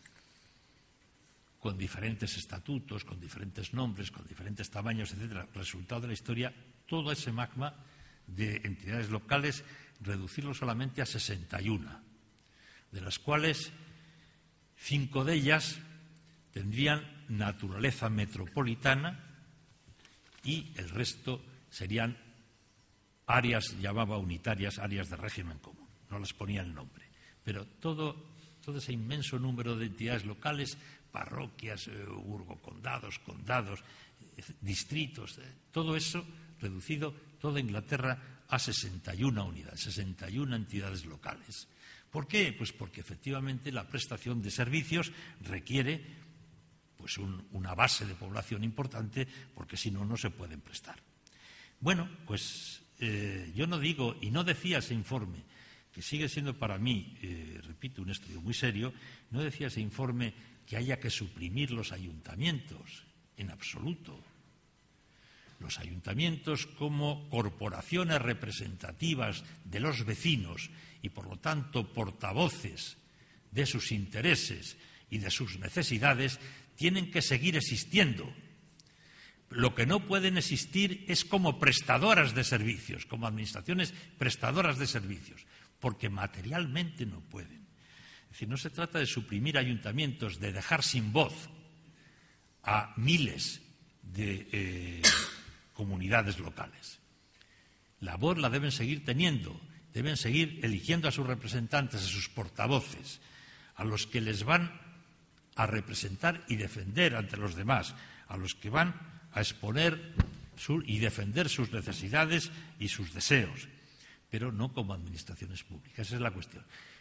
con diferentes estatutos, con diferentes nombres, con diferentes tamaños, etcétera, resultado de la historia, todo ese magma de entidades locales, reducirlo solamente a sesenta y una, de las cuales cinco de ellas tendrían naturaleza metropolitana y el resto serían áreas, llamaba unitarias, áreas de régimen común. No les ponía el nombre. Pero todo, todo ese inmenso número de entidades locales, parroquias, eh, burgocondados, condados, eh, distritos, eh, todo eso reducido, toda Inglaterra, a sesenta y una unidades, sesenta y una entidades locales. ¿Por qué? Pues porque efectivamente la prestación de servicios requiere pues un, una base de población importante, porque si no, no se pueden prestar. Bueno, pues eh, yo no digo, y no decía ese informe, que sigue siendo para mí, eh, repito, un estudio muy serio, no decía ese informe que haya que suprimir los ayuntamientos, en absoluto. Los ayuntamientos como corporaciones representativas de los vecinos y, por lo tanto, portavoces de sus intereses y de sus necesidades, tienen que seguir existiendo. Lo que no pueden existir es como prestadoras de servicios, como administraciones prestadoras de servicios, porque materialmente no pueden. Es decir, no se trata de suprimir ayuntamientos, de dejar sin voz a miles de eh, comunidades locales. La voz la deben seguir teniendo, deben seguir eligiendo a sus representantes, a sus portavoces, a los que les van a representar y defender ante los demás, a los que van a exponer su, y defender sus necesidades y sus deseos, pero no como administraciones públicas. Esa es la cuestión.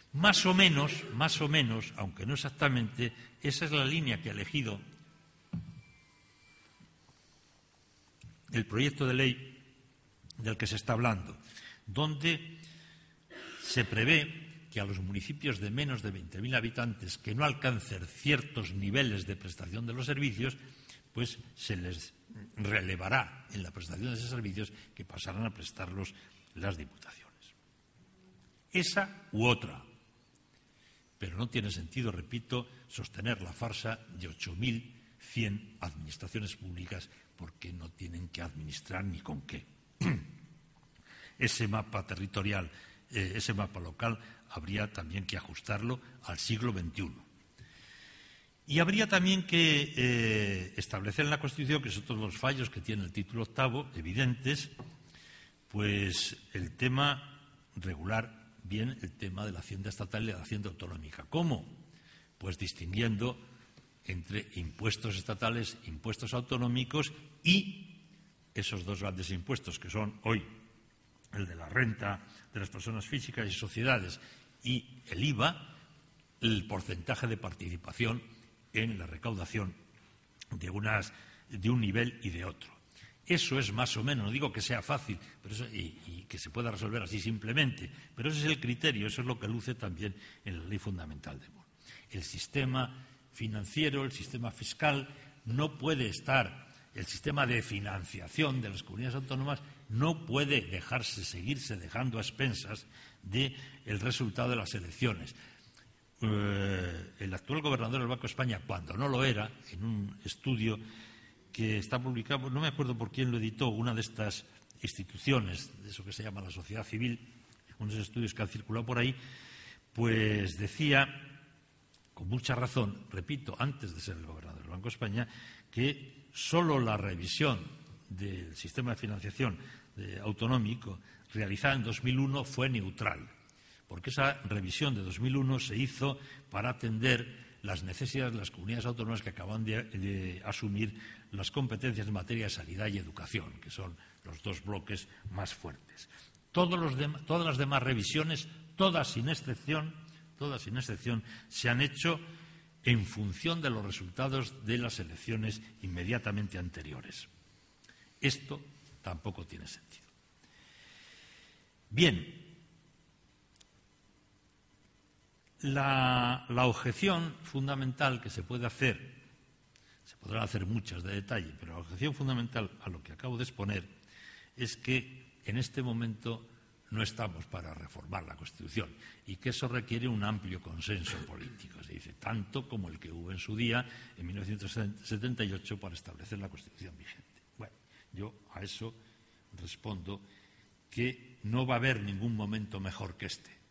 Más o menos, más o menos, aunque no exactamente, esa es la línea que ha elegido el proyecto de ley del que se está hablando, donde se prevé que a los municipios de menos de veinte mil habitantes que no alcancen ciertos niveles de prestación de los servicios, pues se les relevará en la prestación de esos servicios que pasarán a prestarlos las diputaciones. Esa u otra. Pero no tiene sentido, repito, sostener la farsa de ocho mil cien administraciones públicas porque no tienen que administrar ni con qué. Ese mapa territorial, eh, ese mapa local, habría también que ajustarlo al siglo veintiuno. Y habría también que eh, establecer en la Constitución, que son todos los fallos que tiene el título octavo, evidentes, pues el tema regular bien el tema de la hacienda estatal y de la hacienda autonómica. ¿Cómo? Pues distinguiendo entre impuestos estatales, impuestos autonómicos y esos dos grandes impuestos que son hoy el de la renta de las personas físicas y sociedades y el I V A, el porcentaje de participación en la recaudación de, unas, de un nivel y de otro. Eso es más o menos, no digo que sea fácil pero eso, y, y que se pueda resolver así simplemente, pero ese es el criterio, eso es lo que luce también en la Ley Fundamental de Mora. El sistema financiero, el sistema fiscal, no puede estar, el sistema de financiación de las comunidades autónomas no puede dejarse, seguirse dejando a expensas del resultado de las elecciones. Eh, el actual gobernador del Banco de España, cuando no lo era, en un estudio que está publicado, no me acuerdo por quién lo editó, una de estas instituciones, de eso que se llama la sociedad civil, unos estudios que han circulado por ahí, pues decía, con mucha razón, repito, antes de ser el gobernador del Banco de España, que solo la revisión del sistema de financiación de, autonómico realizada en dos mil uno fue neutral, porque esa revisión de dos mil uno se hizo para atender las necesidades de las comunidades autónomas que acaban de, de asumir las competencias en materia de sanidad y educación, que son los dos bloques más fuertes. Todos los de, todas las demás revisiones, todas sin excepción, todas sin excepción, se han hecho en función de los resultados de las elecciones inmediatamente anteriores. Esto tampoco tiene sentido. Bien. La, la objeción fundamental que se puede hacer, se podrán hacer muchas de detalle, pero la objeción fundamental a lo que acabo de exponer es que en este momento no estamos para reformar la Constitución y que eso requiere un amplio consenso político, se dice, tanto como el que hubo en su día, en mil novecientos setenta y ocho, para establecer la Constitución vigente. Bueno, yo a eso respondo que no va a haber ningún momento mejor que este,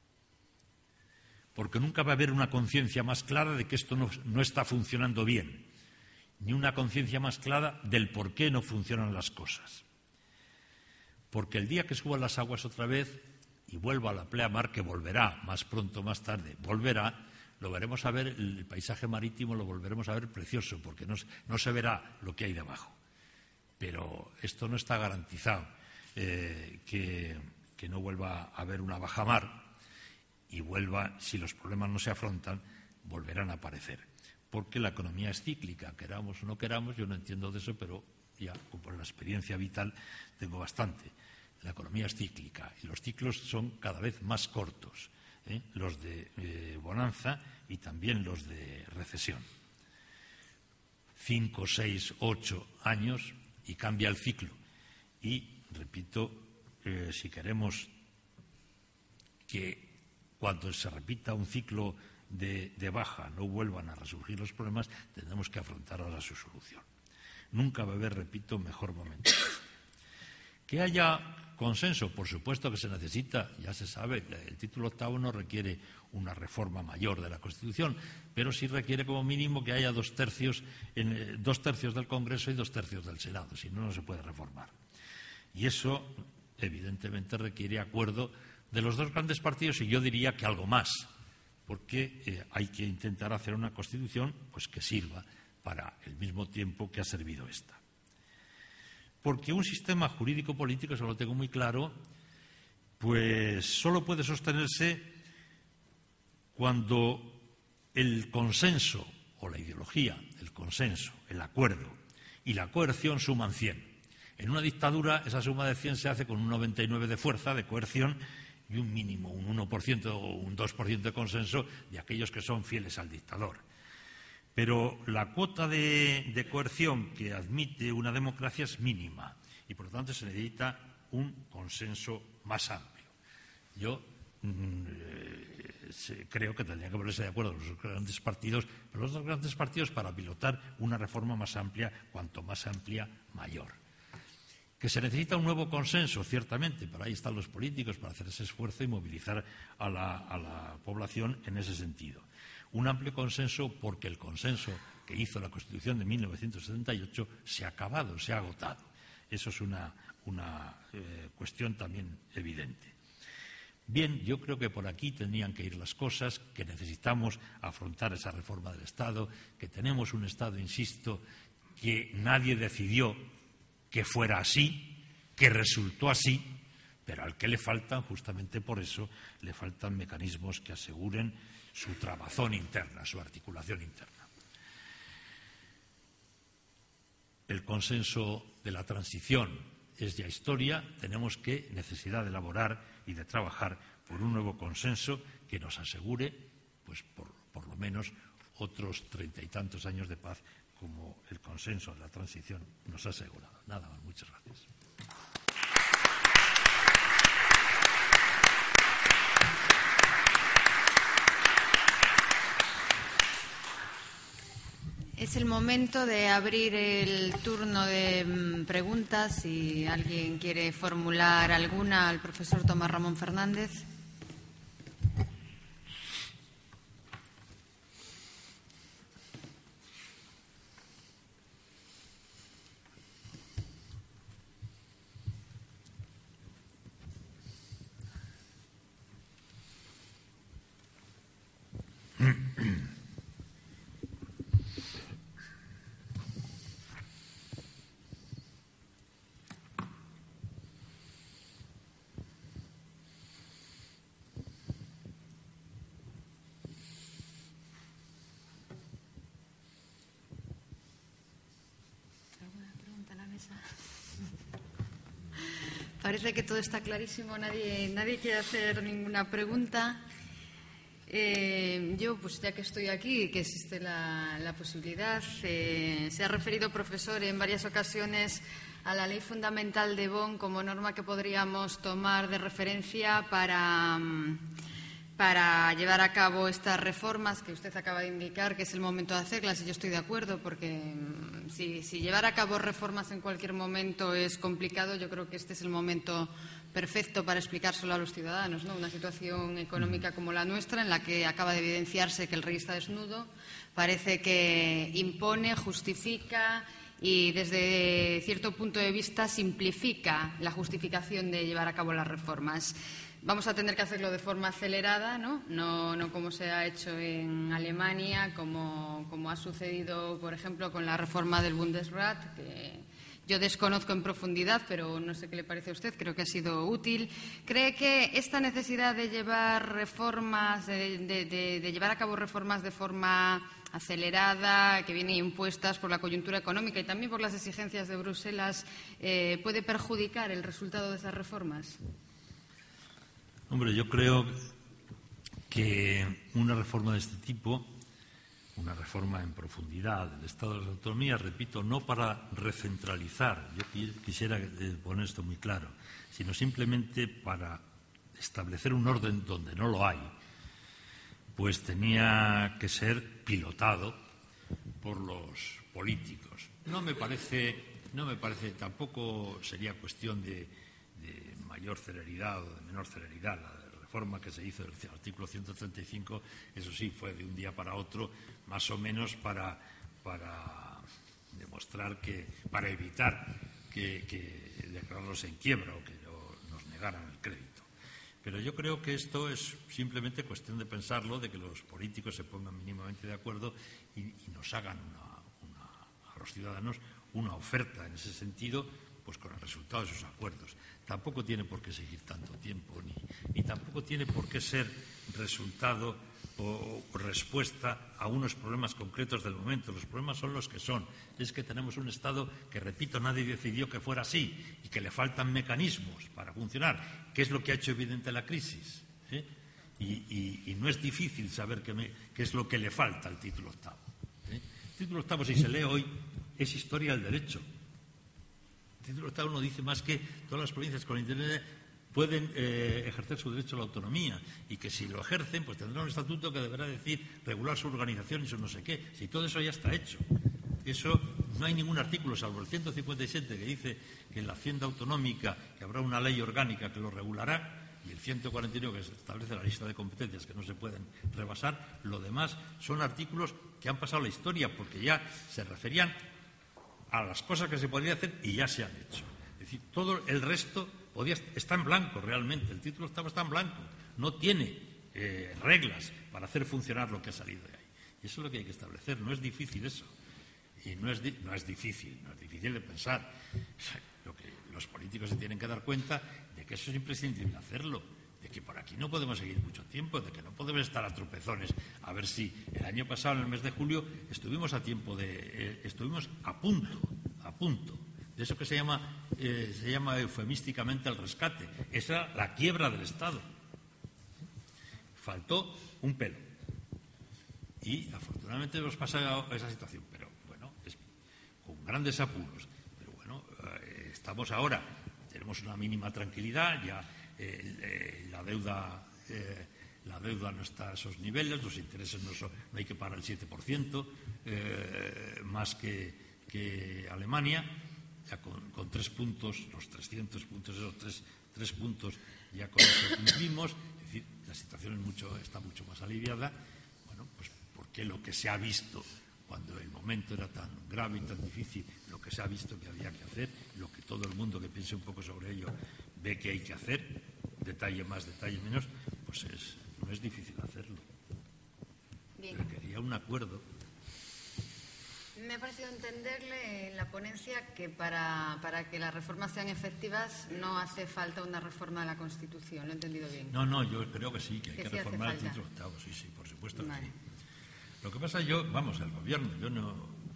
porque nunca va a haber una conciencia más clara de que esto no, no está funcionando bien, ni una conciencia más clara del por qué no funcionan las cosas. Porque el día que suban las aguas otra vez y vuelva a la pleamar, que volverá más pronto o más tarde, volverá, lo veremos a ver, el paisaje marítimo lo volveremos a ver precioso, porque no, no se verá lo que hay debajo. Pero esto no está garantizado, eh, que, que no vuelva a haber una bajamar y vuelva, si los problemas no se afrontan, volverán a aparecer. Porque la economía es cíclica, queramos o no queramos, yo no entiendo de eso, pero ya por la experiencia vital tengo bastante. La economía es cíclica y los ciclos son cada vez más cortos, ¿eh? Los de eh, bonanza y también los de recesión. Cinco, seis, ocho años y cambia el ciclo. Y, repito, eh, si queremos que cuando se repita un ciclo de, de baja no vuelvan a resurgir los problemas, tendremos que afrontar ahora su solución. Nunca va a haber, repito, mejor momento. Que haya consenso, por supuesto que se necesita, ya se sabe, el título octavo no requiere una reforma mayor de la Constitución, pero sí requiere como mínimo que haya dos tercios, en, dos tercios del Congreso y dos tercios del Senado, si no, no se puede reformar. Y eso, evidentemente, requiere acuerdo de los dos grandes partidos y yo diría que algo más, porque eh, hay que intentar hacer una Constitución pues, que sirva para el mismo tiempo que ha servido esta. Porque un sistema jurídico-político, eso lo tengo muy claro, pues solo puede sostenerse cuando el consenso o la ideología, el consenso, el acuerdo y la coerción suman cien. En una dictadura esa suma de cien se hace con un noventa y nueve de fuerza, de coerción, y un mínimo, un uno por ciento o un dos por ciento de consenso de aquellos que son fieles al dictador. Pero la cuota de, de coerción que admite una democracia es mínima y, por lo tanto, se necesita un consenso más amplio. Yo mmm, eh, creo que tendrían que ponerse de acuerdo los grandes partidos, pero los dos grandes partidos para pilotar una reforma más amplia, cuanto más amplia, mayor. Que se necesita un nuevo consenso, ciertamente, para ahí están los políticos, para hacer ese esfuerzo y movilizar a la, a la población en ese sentido. Un amplio consenso porque el consenso que hizo la Constitución de mil novecientos setenta y ocho se ha acabado, se ha agotado. Eso es una, una eh, cuestión también evidente. Bien, yo creo que por aquí tendrían que ir las cosas, que necesitamos afrontar esa reforma del Estado, que tenemos un Estado, insisto, que nadie decidió que fuera así, que resultó así, pero al que le faltan, justamente por eso, le faltan mecanismos que aseguren su trabazón interna, su articulación interna. El consenso de la transición es ya historia, tenemos que necesidad de elaborar y de trabajar por un nuevo consenso que nos asegure, pues por, por lo menos, otros treinta y tantos años de paz como el consenso de la transición nos ha asegurado. Nada más, muchas gracias.
Es el momento de abrir el turno de preguntas. Si alguien quiere formular alguna al profesor Tomás Ramón Fernández. Parece que todo está clarísimo, nadie, nadie quiere hacer ninguna pregunta. Eh, yo, pues ya que estoy aquí, que existe la, la posibilidad, eh, se ha referido, profesor, en varias ocasiones a la Ley Fundamental de Bonn como norma que podríamos tomar de referencia para, para llevar a cabo estas reformas que usted acaba de indicar, que es el momento de hacerlas, y yo estoy de acuerdo, porque si, si llevar a cabo reformas en cualquier momento es complicado, yo creo que este es el momento perfecto para explicárselo a los ciudadanos, ¿no? Una situación económica como la nuestra, en la que acaba de evidenciarse que el rey está desnudo, parece que impone, justifica y, desde cierto punto de vista, simplifica la justificación de llevar a cabo las reformas. Vamos a tener que hacerlo de forma acelerada, ¿no? No, no como se ha hecho en Alemania, como, como ha sucedido, por ejemplo, con la reforma del Bundesrat, que yo desconozco en profundidad, pero no sé qué le parece a usted, creo que ha sido útil. ¿Cree que esta necesidad de llevar reformas, de, de, de, de llevar a cabo reformas de forma acelerada, que vienen impuestas por la coyuntura económica y también por las exigencias de Bruselas, eh, puede perjudicar el resultado de esas reformas?
Hombre, yo creo que una reforma de este tipo, una reforma en profundidad del Estado de las Autonomías, repito, no para recentralizar, yo quisiera poner esto muy claro, sino simplemente para establecer un orden donde no lo hay, pues tenía que ser pilotado por los políticos. No me parece, no me parece, tampoco sería cuestión de, de mayor celeridad o de menor celeridad. La reforma que se hizo del artículo ciento treinta y cinco, eso sí, fue de un día para otro, más o menos para, para demostrar que, para evitar que, que declararlos en quiebra o que nos negaran el crédito. Pero yo creo que esto es simplemente cuestión de pensarlo, de que los políticos se pongan mínimamente de acuerdo y, y nos hagan una, una, a los ciudadanos una oferta en ese sentido, pues con el resultado de sus acuerdos. Tampoco tiene por qué seguir tanto tiempo, ni, ni tampoco tiene por qué ser resultado o respuesta a unos problemas concretos del momento. Los problemas son los que son. Es que tenemos un Estado que, repito, nadie decidió que fuera así y que le faltan mecanismos para funcionar, que es lo que ha hecho evidente la crisis. ¿eh? Y, y, y no es difícil saber qué, me, qué es lo que le falta al título octavo. ¿eh? El título octavo, si se lee hoy, es historia del derecho. El título octavo no dice más que todas las provincias con interés pueden eh, ejercer su derecho a la autonomía y que si lo ejercen pues tendrán un estatuto que deberá decir regular su organización y su no sé qué. Si todo eso ya está hecho. Eso no hay ningún artículo, salvo el ciento cincuenta y siete, que dice que en la Hacienda Autonómica que habrá una ley orgánica que lo regulará, y el ciento cuarenta y nueve que establece la lista de competencias que no se pueden rebasar. Lo demás son artículos que han pasado la historia porque ya se referían a las cosas que se podían hacer y ya se han hecho. Es decir, todo el resto podía, está en blanco realmente. El título octavo está en blanco. No tiene eh, reglas para hacer funcionar lo que ha salido de ahí. Y eso es lo que hay que establecer. No es difícil eso. Y no es, no es difícil, no es difícil de pensar. Lo que los políticos se tienen que dar cuenta de que eso es imprescindible hacerlo, de que por aquí no podemos seguir mucho tiempo, de que no podemos estar a tropezones. A ver si el año pasado, en el mes de julio, estuvimos a tiempo de, eh, estuvimos a punto, a punto, de eso que se llama, eh, se llama eufemísticamente el rescate. Esa era la quiebra del Estado. Faltó un pelo. Y afortunadamente hemos pasado esa situación, pero bueno, es, con grandes apuros. Pero bueno, eh, estamos ahora, tenemos una mínima tranquilidad, ya eh, eh, la deuda eh, la deuda no está a esos niveles, los intereses no, son, no hay que pagar el siete por ciento, eh, más que, que Alemania, ya con, con tres puntos, los trescientos puntos, esos tres, tres puntos ya con eso cumplimos. Es decir, la situación es mucho, está mucho más aliviada. Bueno, pues porque lo que se ha visto cuando el momento era tan grave y tan difícil, lo que se ha visto que había que hacer, lo que todo el mundo que piense un poco sobre ello ve que hay que hacer, detalle más, detalle menos, pues es, no es difícil hacerlo. Bien. Pero quería un acuerdo.
Me ha parecido entenderle en la ponencia que para, para que las reformas sean efectivas no hace falta una reforma de la Constitución. ¿Lo he entendido bien?
No, no, yo creo que sí, que hay que,
que sí
reformar el título octavo. Sí, sí, por supuesto que vale. sí. Lo que pasa yo, vamos, el gobierno, yo no...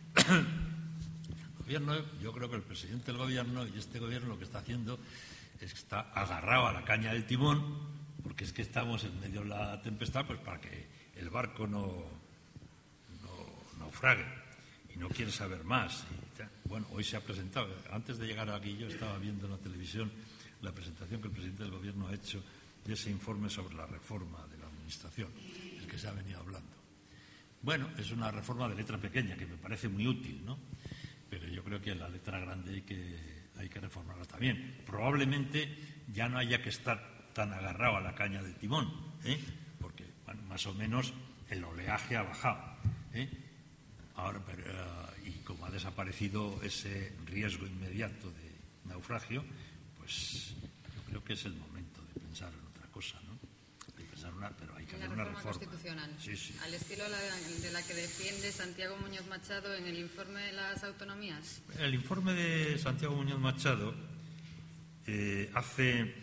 el gobierno, yo creo que el presidente del gobierno y este gobierno lo que está haciendo es que está agarrado a la caña del timón, porque es que estamos en medio de la tempestad, pues para que el barco no, no naufrague y no quiere saber más. Y, bueno, hoy se ha presentado, antes de llegar aquí yo estaba viendo en la televisión la presentación que el presidente del gobierno ha hecho de ese informe sobre la reforma de la administración, del que se ha venido hablando. Bueno, es una reforma de letra pequeña que me parece muy útil, ¿no? Pero yo creo que la letra grande hay que, hay que reformarla también. Probablemente ya no haya que estar tan agarrado a la caña del timón, ¿eh? Porque bueno, más o menos el oleaje ha bajado, ¿eh? Ahora, pero, uh, y como ha desaparecido ese riesgo inmediato de naufragio, pues yo creo que es el momento de pensar en otra cosa, ¿no? De pensar una, pero hay que hacer una reforma
constitucional,
sí, sí.
Al estilo de la que defiende Santiago Muñoz Machado en el informe de las autonomías.
El informe de Santiago Muñoz Machado eh, hace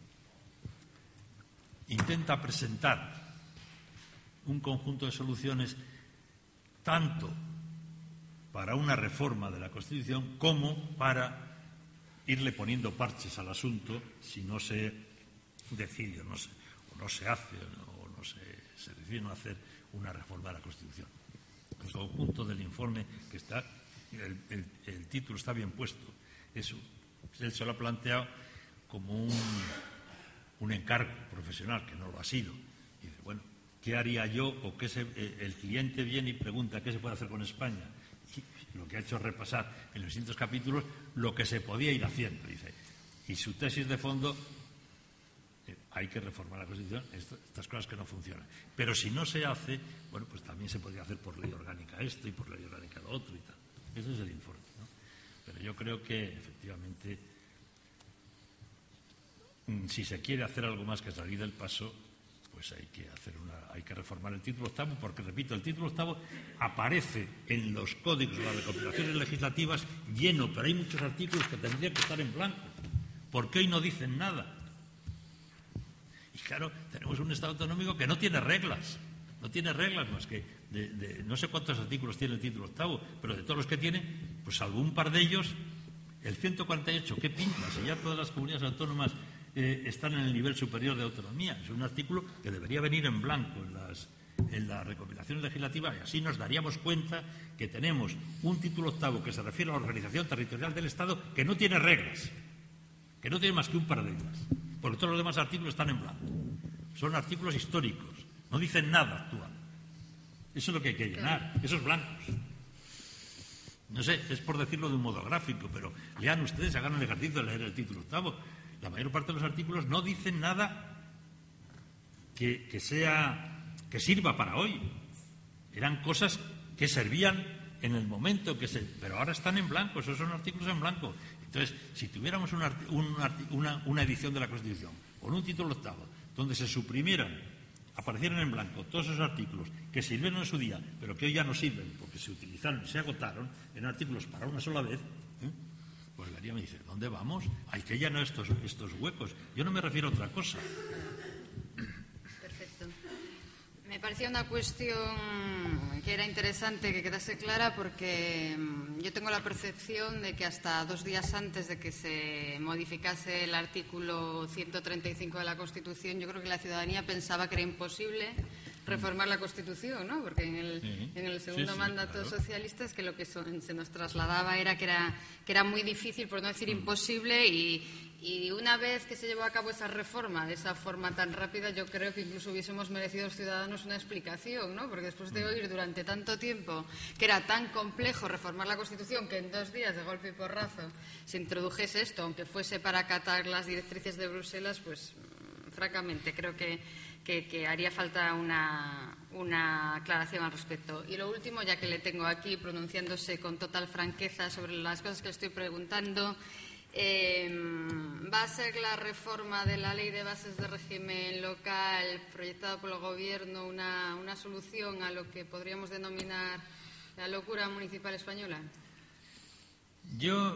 intenta presentar un conjunto de soluciones tanto para una reforma de la Constitución como para irle poniendo parches al asunto si no se decide o no se, o no se hace o no, o no se, se decide no hacer una reforma de la Constitución. El conjunto del informe que está, el, el, el título está bien puesto. Eso, él se lo ha planteado como un, un encargo profesional, que no lo ha sido. Y dice, bueno, ¿qué haría yo? O qué se, el cliente viene y pregunta qué se puede hacer con España. Y lo que ha hecho es repasar en los distintos capítulos lo que se podía ir haciendo. Dice, y su tesis de fondo, eh, hay que reformar la Constitución, esto, estas cosas que no funcionan. Pero si no se hace, bueno, pues también se podría hacer por ley orgánica esto y por ley orgánica lo otro y tal. Ese es el informe, ¿no? Pero yo creo que, efectivamente, si se quiere hacer algo más que salir del paso, pues hay que hacer una, hay que reformar el título octavo, porque, repito, el título octavo aparece en los códigos de las recopilaciones legislativas lleno, pero hay muchos artículos que tendrían que estar en blanco. ¿Por qué hoy no dicen nada? Y claro, tenemos un Estado autonómico que no tiene reglas. No tiene reglas más que de, de, no sé cuántos artículos tiene el título octavo, pero de todos los que tiene, pues salvo un par de ellos, el ciento cuarenta y ocho, ¿qué pinta? Si ya todas las comunidades autónomas eh, están en el nivel superior de autonomía. Es un artículo que debería venir en blanco en las, en la recopilación legislativa, y así nos daríamos cuenta que tenemos un título octavo que se refiere a la organización territorial del Estado que no tiene reglas, que no tiene más que un par de ellas, porque todos los demás artículos están en blanco. Son artículos históricos, no dicen nada actual. Eso es lo que hay que llenar, esos blancos. No sé, es por decirlo de un modo gráfico, pero lean ustedes, hagan el ejercicio de leer el título octavo. La mayor parte de los artículos no dicen nada que, que sea, que sirva para hoy. Eran cosas que servían en el momento que se... Pero ahora están en blanco, esos son artículos en blanco. Entonces, si tuviéramos un arti, un arti, una, una edición de la Constitución con un título octavo donde se suprimieran, aparecieran en blanco todos esos artículos que sirvieron en su día, pero que hoy ya no sirven porque se utilizaron y se agotaron en artículos para una sola vez, ¿eh? Pues María me dice, ¿dónde vamos? Hay que llenar estos, estos huecos. Yo no me refiero a otra cosa.
Perfecto. Me parecía una cuestión que era interesante que quedase clara porque yo tengo la percepción de que hasta dos días antes de que se modificase el artículo ciento treinta y cinco de la Constitución, yo creo que la ciudadanía pensaba que era imposible reformar la Constitución, ¿no? Porque en el, sí. en el segundo sí, sí, mandato claro. socialista es que lo que son, se nos trasladaba era que, era que era muy difícil, por no decir mm. imposible, y, y una vez que se llevó a cabo esa reforma de esa forma tan rápida, yo creo que incluso hubiésemos merecido los ciudadanos una explicación, ¿no? Porque después de oír durante tanto tiempo que era tan complejo reformar la Constitución que en dos días de golpe y porrazo se introdujese esto, aunque fuese para acatar las directrices de Bruselas, pues francamente creo que Que, que haría falta una, una aclaración al respecto. Y lo último, ya que le tengo aquí pronunciándose con total franqueza sobre las cosas que le estoy preguntando, eh, ¿va a ser la reforma de la Ley de Bases de Régimen Local proyectada por el Gobierno una, una solución a lo que podríamos denominar la locura municipal española?
Yo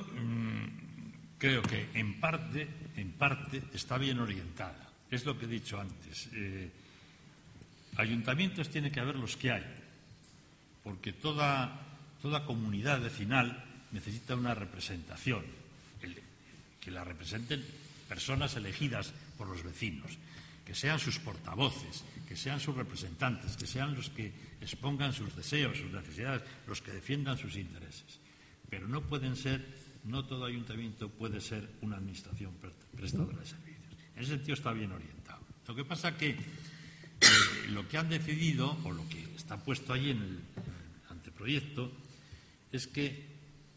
mmm, creo que en parte, en parte está bien orientada. Es lo que he dicho antes. Eh, ayuntamientos tiene que haber los que hay, porque toda, toda comunidad vecinal necesita una representación, el, que la representen personas elegidas por los vecinos, que sean sus portavoces, que sean sus representantes, que sean los que expongan sus deseos, sus necesidades, los que defiendan sus intereses. Pero no pueden ser, no todo ayuntamiento puede ser una administración prestadora de servicios. En ese sentido está bien orientado. Lo que pasa que eh, lo que han decidido, o lo que está puesto allí en el, en el anteproyecto, es que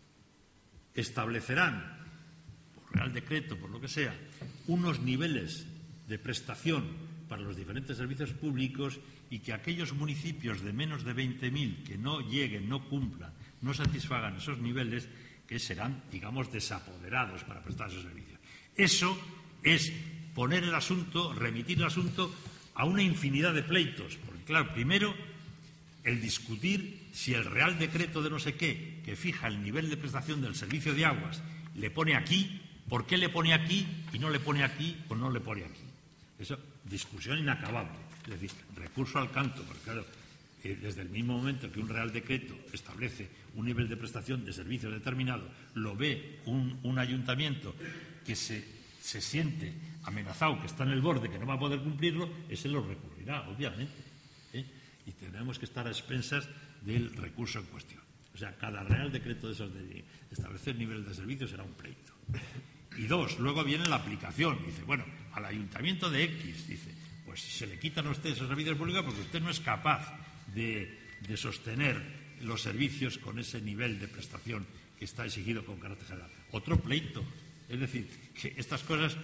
establecerán, por Real Decreto, por lo que sea, unos niveles de prestación para los diferentes servicios públicos y que aquellos municipios de menos de veinte mil que no lleguen, no cumplan, no satisfagan esos niveles, que serán, digamos, desapoderados para prestar esos servicios. Eso es poner el asunto, remitir el asunto a una infinidad de pleitos. Porque, claro, primero, el discutir si el Real Decreto de no sé qué, que fija el nivel de prestación del servicio de aguas, le pone aquí, ¿por qué le pone aquí y no le pone aquí o no le pone aquí? Eso, discusión inacabable. Es decir, recurso al canto, porque, claro, eh, desde el mismo momento que un Real Decreto establece un nivel de prestación de servicios determinado, lo ve un, un ayuntamiento que se, se siente amenazado, que está en el borde, que no va a poder cumplirlo, ese lo recurrirá, obviamente. ¿eh? Y tenemos que estar a expensas del recurso en cuestión. O sea, cada Real Decreto de esos de establecer niveles de servicios será un pleito. Y dos, luego viene la aplicación. Dice, bueno, al ayuntamiento de X, dice, pues se le quitan a usted esos servicios públicos porque usted no es capaz de, de sostener los servicios con ese nivel de prestación que está exigido con carácter general. Otro pleito. Es decir, que estas cosas...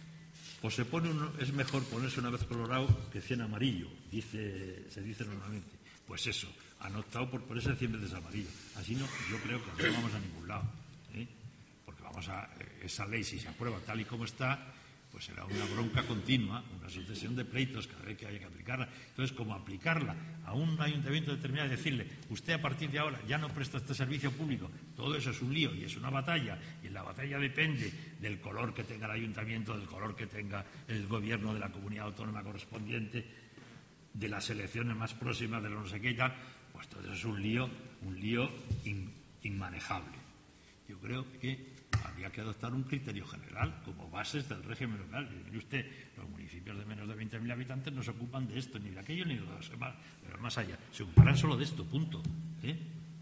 O se pone uno, es mejor ponerse una vez colorado que cien amarillo, dice, se dice normalmente. Pues eso, han optado por ponerse cien veces amarillo. Así no, yo creo que no vamos a ningún lado. ¿eh? Porque vamos a, esa ley, si se aprueba tal y como está, pues será una bronca continua, una sucesión de pleitos cada vez que haya que aplicarla. Entonces, como aplicarla a un ayuntamiento determinado y decirle, usted a partir de ahora ya no presta este servicio público, todo eso es un lío y es una batalla, y la batalla depende del color que tenga el ayuntamiento, del color que tenga el gobierno de la comunidad autónoma correspondiente. de las elecciones más próximas, de lo no sé qué y tal, pues todo eso es un lío, un lío in, inmanejable. Yo creo que habría que adoptar un criterio general como bases del régimen local. Y usted, los municipios de menos de veinte mil habitantes no se ocupan de esto, ni de aquello, ni de lo demás, pero más allá. Se ocuparán solo de esto, punto. ¿Eh?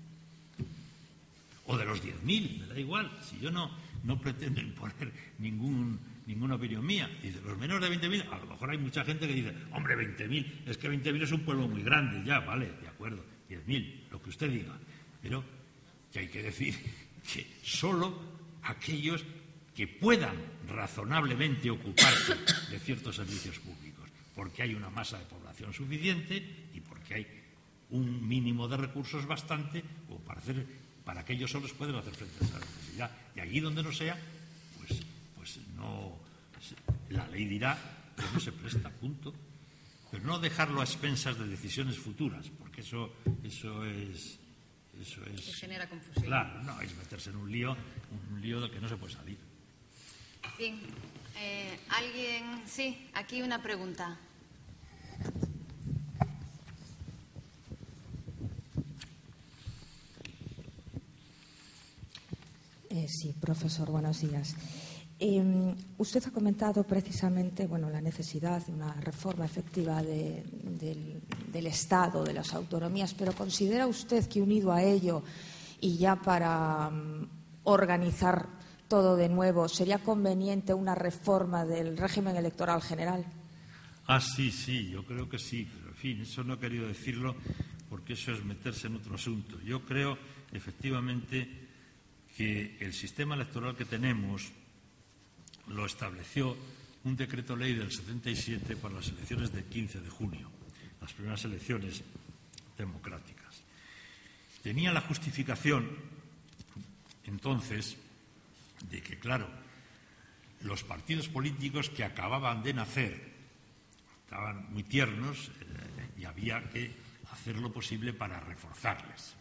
O de los diez mil, me da igual. Si yo no, no pretendo imponer ningún, ninguna opinión mía. Y de los menos de veinte mil, a lo mejor hay mucha gente que dice, hombre, veinte mil, es que veinte mil es un pueblo muy grande. Ya, vale, de acuerdo, diez mil, lo que usted diga. Pero que hay que decir que solo aquellos que puedan razonablemente ocuparse de ciertos servicios públicos, porque hay una masa de población suficiente y porque hay un mínimo de recursos bastante o para hacer, para que ellos solos puedan hacer frente a esa necesidad. Y allí donde no sea, pues, pues no, la ley dirá que no se presta, punto. Pero no dejarlo a expensas de decisiones futuras, porque eso, eso es... Eso es,
que genera confusión.
Claro, no, es meterse en un lío, un lío del que no se puede salir.
Bien, eh, alguien, sí, aquí una pregunta.
Eh, sí, profesor, buenos días. Eh, usted ha comentado precisamente, bueno, la necesidad de una reforma efectiva de, del, del Estado, de las autonomías, pero ¿considera usted que unido a ello y ya para um, organizar todo de nuevo, sería conveniente una reforma del régimen electoral general?
Ah, sí, sí, yo creo que sí, pero en fin, eso no he querido decirlo porque eso es meterse en otro asunto. Yo creo, efectivamente, que el sistema electoral que tenemos lo estableció un decreto ley del setenta y siete para las elecciones del quince de junio, las primeras elecciones democráticas. Tenía la justificación, entonces, de que, claro, los partidos políticos que acababan de nacer estaban muy tiernos eh, y había que hacer lo posible para reforzarles.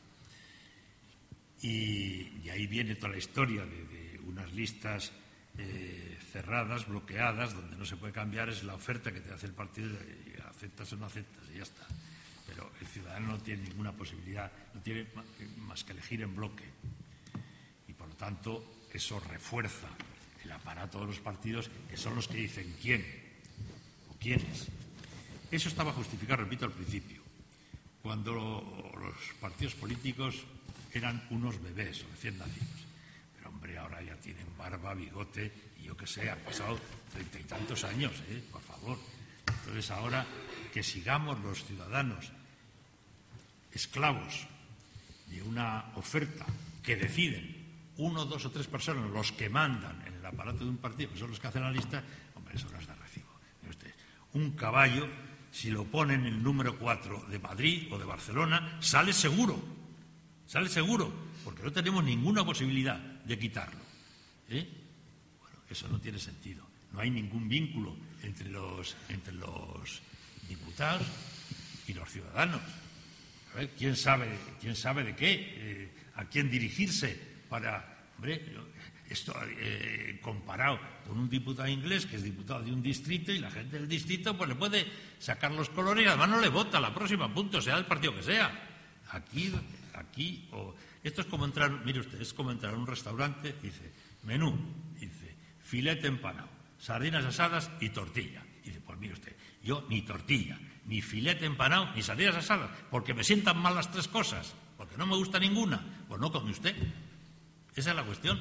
Y, y ahí viene toda la historia de, de unas listas Eh, cerradas, bloqueadas, donde no se puede cambiar, es la oferta que te hace el partido y aceptas o no aceptas y ya está. Pero el ciudadano no tiene ninguna posibilidad, no tiene más que elegir en bloque. Y por lo tanto eso refuerza el aparato de los partidos, que son los que dicen quién o quiénes. Eso estaba justificado, repito, al principio, cuando los partidos políticos eran unos bebés o recién nacidos. Hombre, ahora ya tienen barba, bigote y yo qué sé, han pasado treinta y tantos años, ¿eh? Por favor. Entonces ahora que sigamos los ciudadanos esclavos de una oferta que deciden uno, dos o tres personas, los que mandan en el aparato de un partido, que son los que hacen la lista, hombre, eso no es de recibo. Usted, un caballo, si lo ponen en el número cuatro de Madrid o de Barcelona, sale seguro, sale seguro, porque no tenemos ninguna posibilidad de quitarlo. ¿Eh? Bueno, eso no tiene sentido. No hay ningún vínculo entre los, entre los diputados y los ciudadanos. A ver, ¿quién sabe, quién sabe de qué? Eh, ¿A quién dirigirse para...? Hombre, esto eh, comparado con un diputado inglés que es diputado de un distrito y la gente del distrito pues le puede sacar los colores y además no le vota la próxima, punto, sea el partido que sea. Aquí, aquí... o Esto es como entrar, mire usted, es como entrar a un restaurante, dice, menú, dice, filete empanado, sardinas asadas y tortilla. Dice, pues mire usted, yo ni tortilla, ni filete empanado, ni sardinas asadas, porque me sientan mal las tres cosas, porque no me gusta ninguna, pues no come usted. Esa es la cuestión.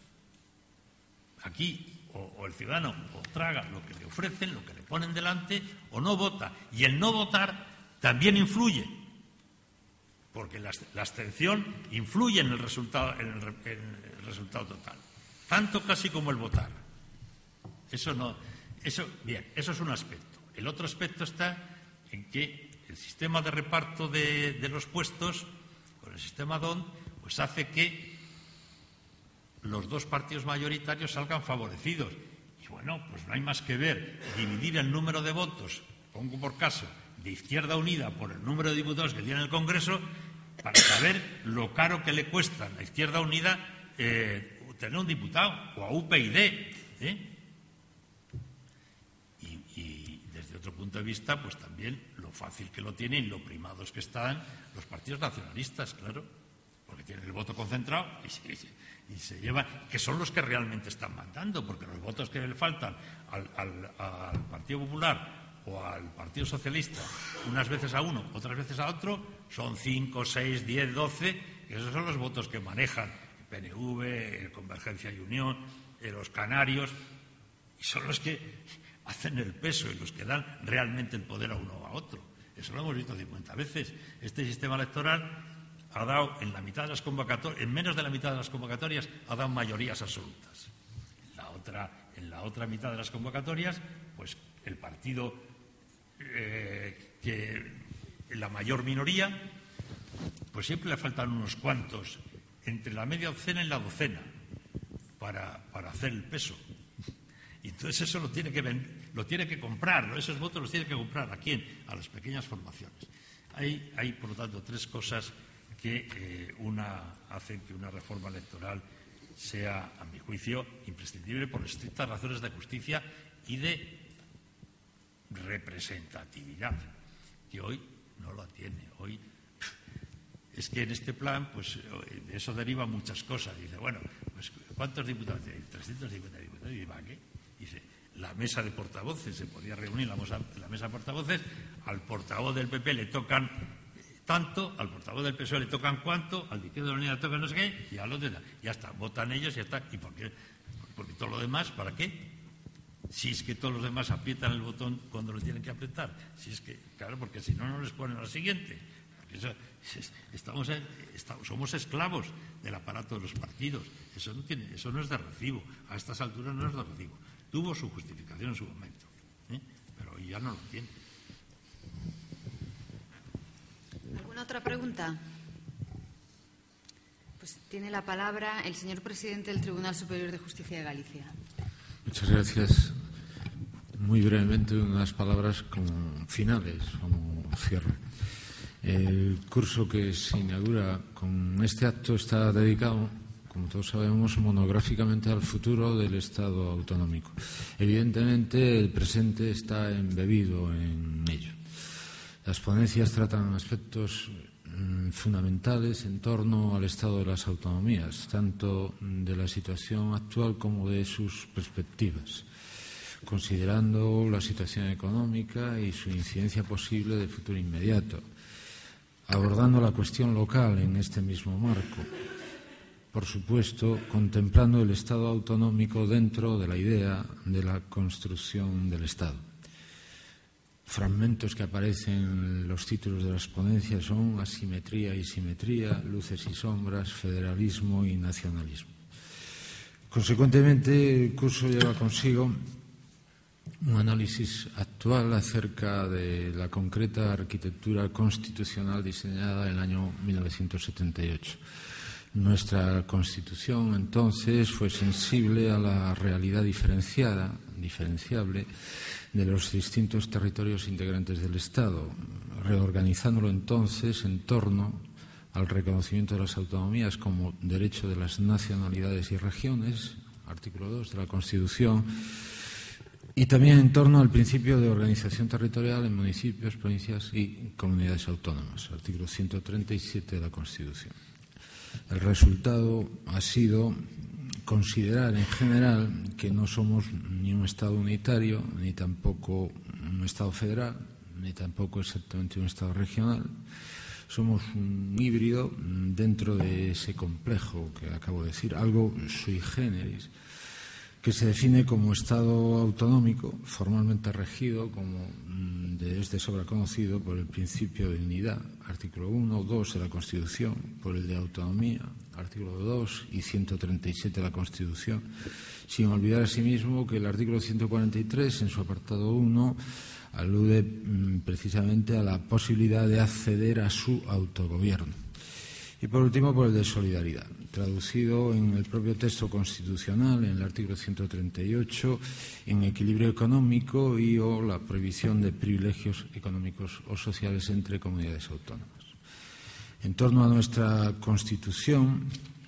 Aquí, o, o el ciudadano o traga lo que le ofrecen, lo que le ponen delante, o no vota. Y el no votar también influye. Porque la, la abstención influye en el resultado, en el, en el resultado total, tanto casi como el votar. Eso no, eso bien, eso es un aspecto. El otro aspecto está en que el sistema de reparto de, de los puestos, con el sistema D O N, pues hace que los dos partidos mayoritarios salgan favorecidos. Y bueno, pues no hay más que ver, dividir el número de votos, pongo por caso, de Izquierda Unida por el número de diputados que tiene el Congreso para saber lo caro que le cuesta a la Izquierda Unida eh, tener un diputado, o a U P y D. ¿eh? Y, y desde otro punto de vista, pues también lo fácil que lo tienen y lo primados que están los partidos nacionalistas, claro, porque tienen el voto concentrado y se, y se llevan, que son los que realmente están mandando, porque los votos que le faltan al, al, al Partido Popular o al Partido Socialista, unas veces a uno, otras veces a otro, son cinco, seis, diez, doce, que esos son los votos que manejan el P N V, el Convergencia y Unión, los Canarios, y son los que hacen el peso y los que dan realmente el poder a uno o a otro. Eso lo hemos visto cincuenta veces. Este sistema electoral ha dado en la mitad de las convocatorias, en menos de la mitad de las convocatorias, ha dado mayorías absolutas. En la otra, en la otra mitad de las convocatorias, pues el partido eh, que la mayor minoría, pues siempre le faltan unos cuantos entre la media docena y la docena para, para hacer el peso. Y entonces eso lo tiene que vender, lo tiene que comprar, ¿no? Esos votos los tiene que comprar. ¿A quién? A las pequeñas formaciones. Hay, hay por lo tanto, tres cosas que eh, una hacen que una reforma electoral sea, a mi juicio, imprescindible por estrictas razones de justicia y de representatividad, que hoy no la tiene. Hoy es que en este plan, pues de eso deriva muchas cosas. Dice, bueno, pues ¿cuántos diputados tiene? trescientos cincuenta diputados. ¿Y para qué? Dice, la mesa de portavoces, se podía reunir la mesa, la mesa de portavoces, al portavoz del P P le tocan tanto, al portavoz del P S O E le tocan cuánto, al de Izquierda Unida le tocan no sé qué, y al otro ya está, votan ellos y ya está. ¿Y por qué? Porque todo lo demás, ¿para qué? Si es que todos los demás aprietan el botón cuando lo tienen que apretar. Si es que, claro, porque si no, no les ponen al siguiente. Porque eso, es, estamos, estamos, somos esclavos del aparato de los partidos. Eso no tiene, eso no es de recibo. A estas alturas no es de recibo. Tuvo su justificación en su momento, ¿eh? Pero hoy ya no lo tiene.
¿Alguna otra pregunta? Pues tiene la palabra el señor presidente del Tribunal Superior de Justicia de Galicia.
Muchas gracias. Muy brevemente, unas palabras como finales, como cierre. El curso que se inaugura con este acto está dedicado, como todos sabemos, monográficamente al futuro del Estado autonómico. Evidentemente, el presente está embebido en ello. Las ponencias tratan aspectos mmm, fundamentales en torno al estado de las autonomías, tanto de la situación actual como de sus perspectivas, considerando la situación económica y su incidencia posible de futuro inmediato, abordando la cuestión local en este mismo marco. Por supuesto, contemplando el Estado autonómico dentro de la idea de la construcción del Estado. Fragmentos que aparecen en los títulos de las ponencias son asimetría y simetría, luces y sombras, federalismo y nacionalismo. Consecuentemente, el curso lleva consigo un análisis actual acerca de la concreta arquitectura constitucional diseñada en el año mil novecientos setenta y ocho. Nuestra Constitución, entonces, fue sensible a la realidad diferenciada, diferenciable, de los distintos territorios integrantes del Estado, reorganizándolo entonces en torno al reconocimiento de las autonomías como derecho de las nacionalidades y regiones, artículo dos de la Constitución, y también en torno al principio de organización territorial en municipios, provincias y comunidades autónomas, artículo ciento treinta y siete de la Constitución. El resultado ha sido considerar en general que no somos ni un Estado unitario, ni tampoco un Estado federal, ni tampoco exactamente un Estado regional. Somos un híbrido dentro de ese complejo que acabo de decir, algo sui generis, que se define como Estado autonómico, formalmente regido, como es de sobra conocido, por el principio de unidad, artículo uno, dos de la Constitución, por el de autonomía, artículo dos y ciento treinta y siete de la Constitución, sin olvidar asimismo que el artículo ciento cuarenta y tres, en su apartado uno, alude mmm, precisamente a la posibilidad de acceder a su autogobierno. Y por último, por el de solidaridad, traducido en el propio texto constitucional, en el artículo ciento treinta y ocho, en equilibrio económico y o la prohibición de privilegios económicos o sociales entre comunidades autónomas. En torno a nuestra Constitución,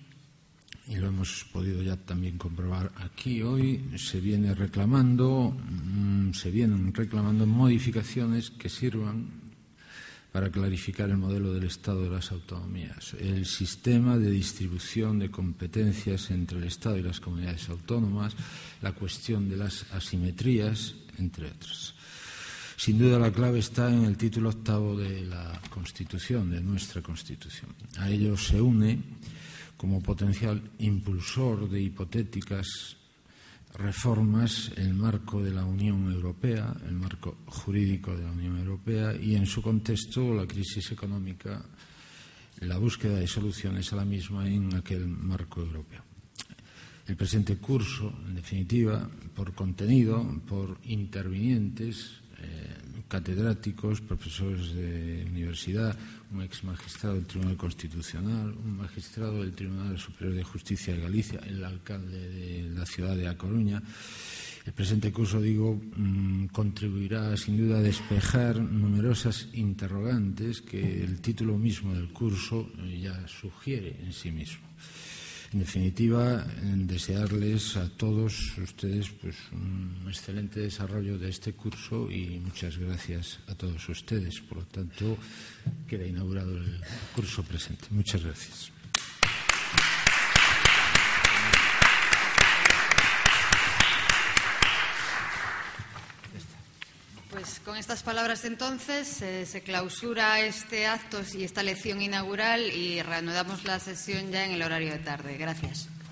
y lo hemos podido ya también comprobar aquí hoy, se viene reclamando, se vienen reclamando modificaciones que sirvan para clarificar el modelo del Estado de las autonomías, el sistema de distribución de competencias entre el Estado y las comunidades autónomas, la cuestión de las asimetrías, entre otras. Sin duda la clave está en el título octavo de la Constitución, de nuestra Constitución. A ello se une, como potencial impulsor de hipotéticas reformas, el marco de la Unión Europea, el marco jurídico de la Unión Europea y, en su contexto, la crisis económica, la búsqueda de soluciones a la misma en aquel marco europeo. El presente curso, en definitiva, por contenido, por intervinientes, eh, catedráticos, profesores de universidad, un ex magistrado del Tribunal Constitucional, un magistrado del Tribunal Superior de Justicia de Galicia, el alcalde de la ciudad de A Coruña. El presente curso, digo, contribuirá sin duda a despejar numerosas interrogantes que el título mismo del curso ya sugiere en sí mismo. En definitiva, desearles a todos ustedes pues, un excelente desarrollo de este curso y muchas gracias a todos ustedes. Por lo tanto, queda inaugurado el curso presente. Muchas gracias.
Pues con estas palabras entonces eh, se clausura este acto y esta lección inaugural y reanudamos la sesión ya en el horario de tarde. Gracias.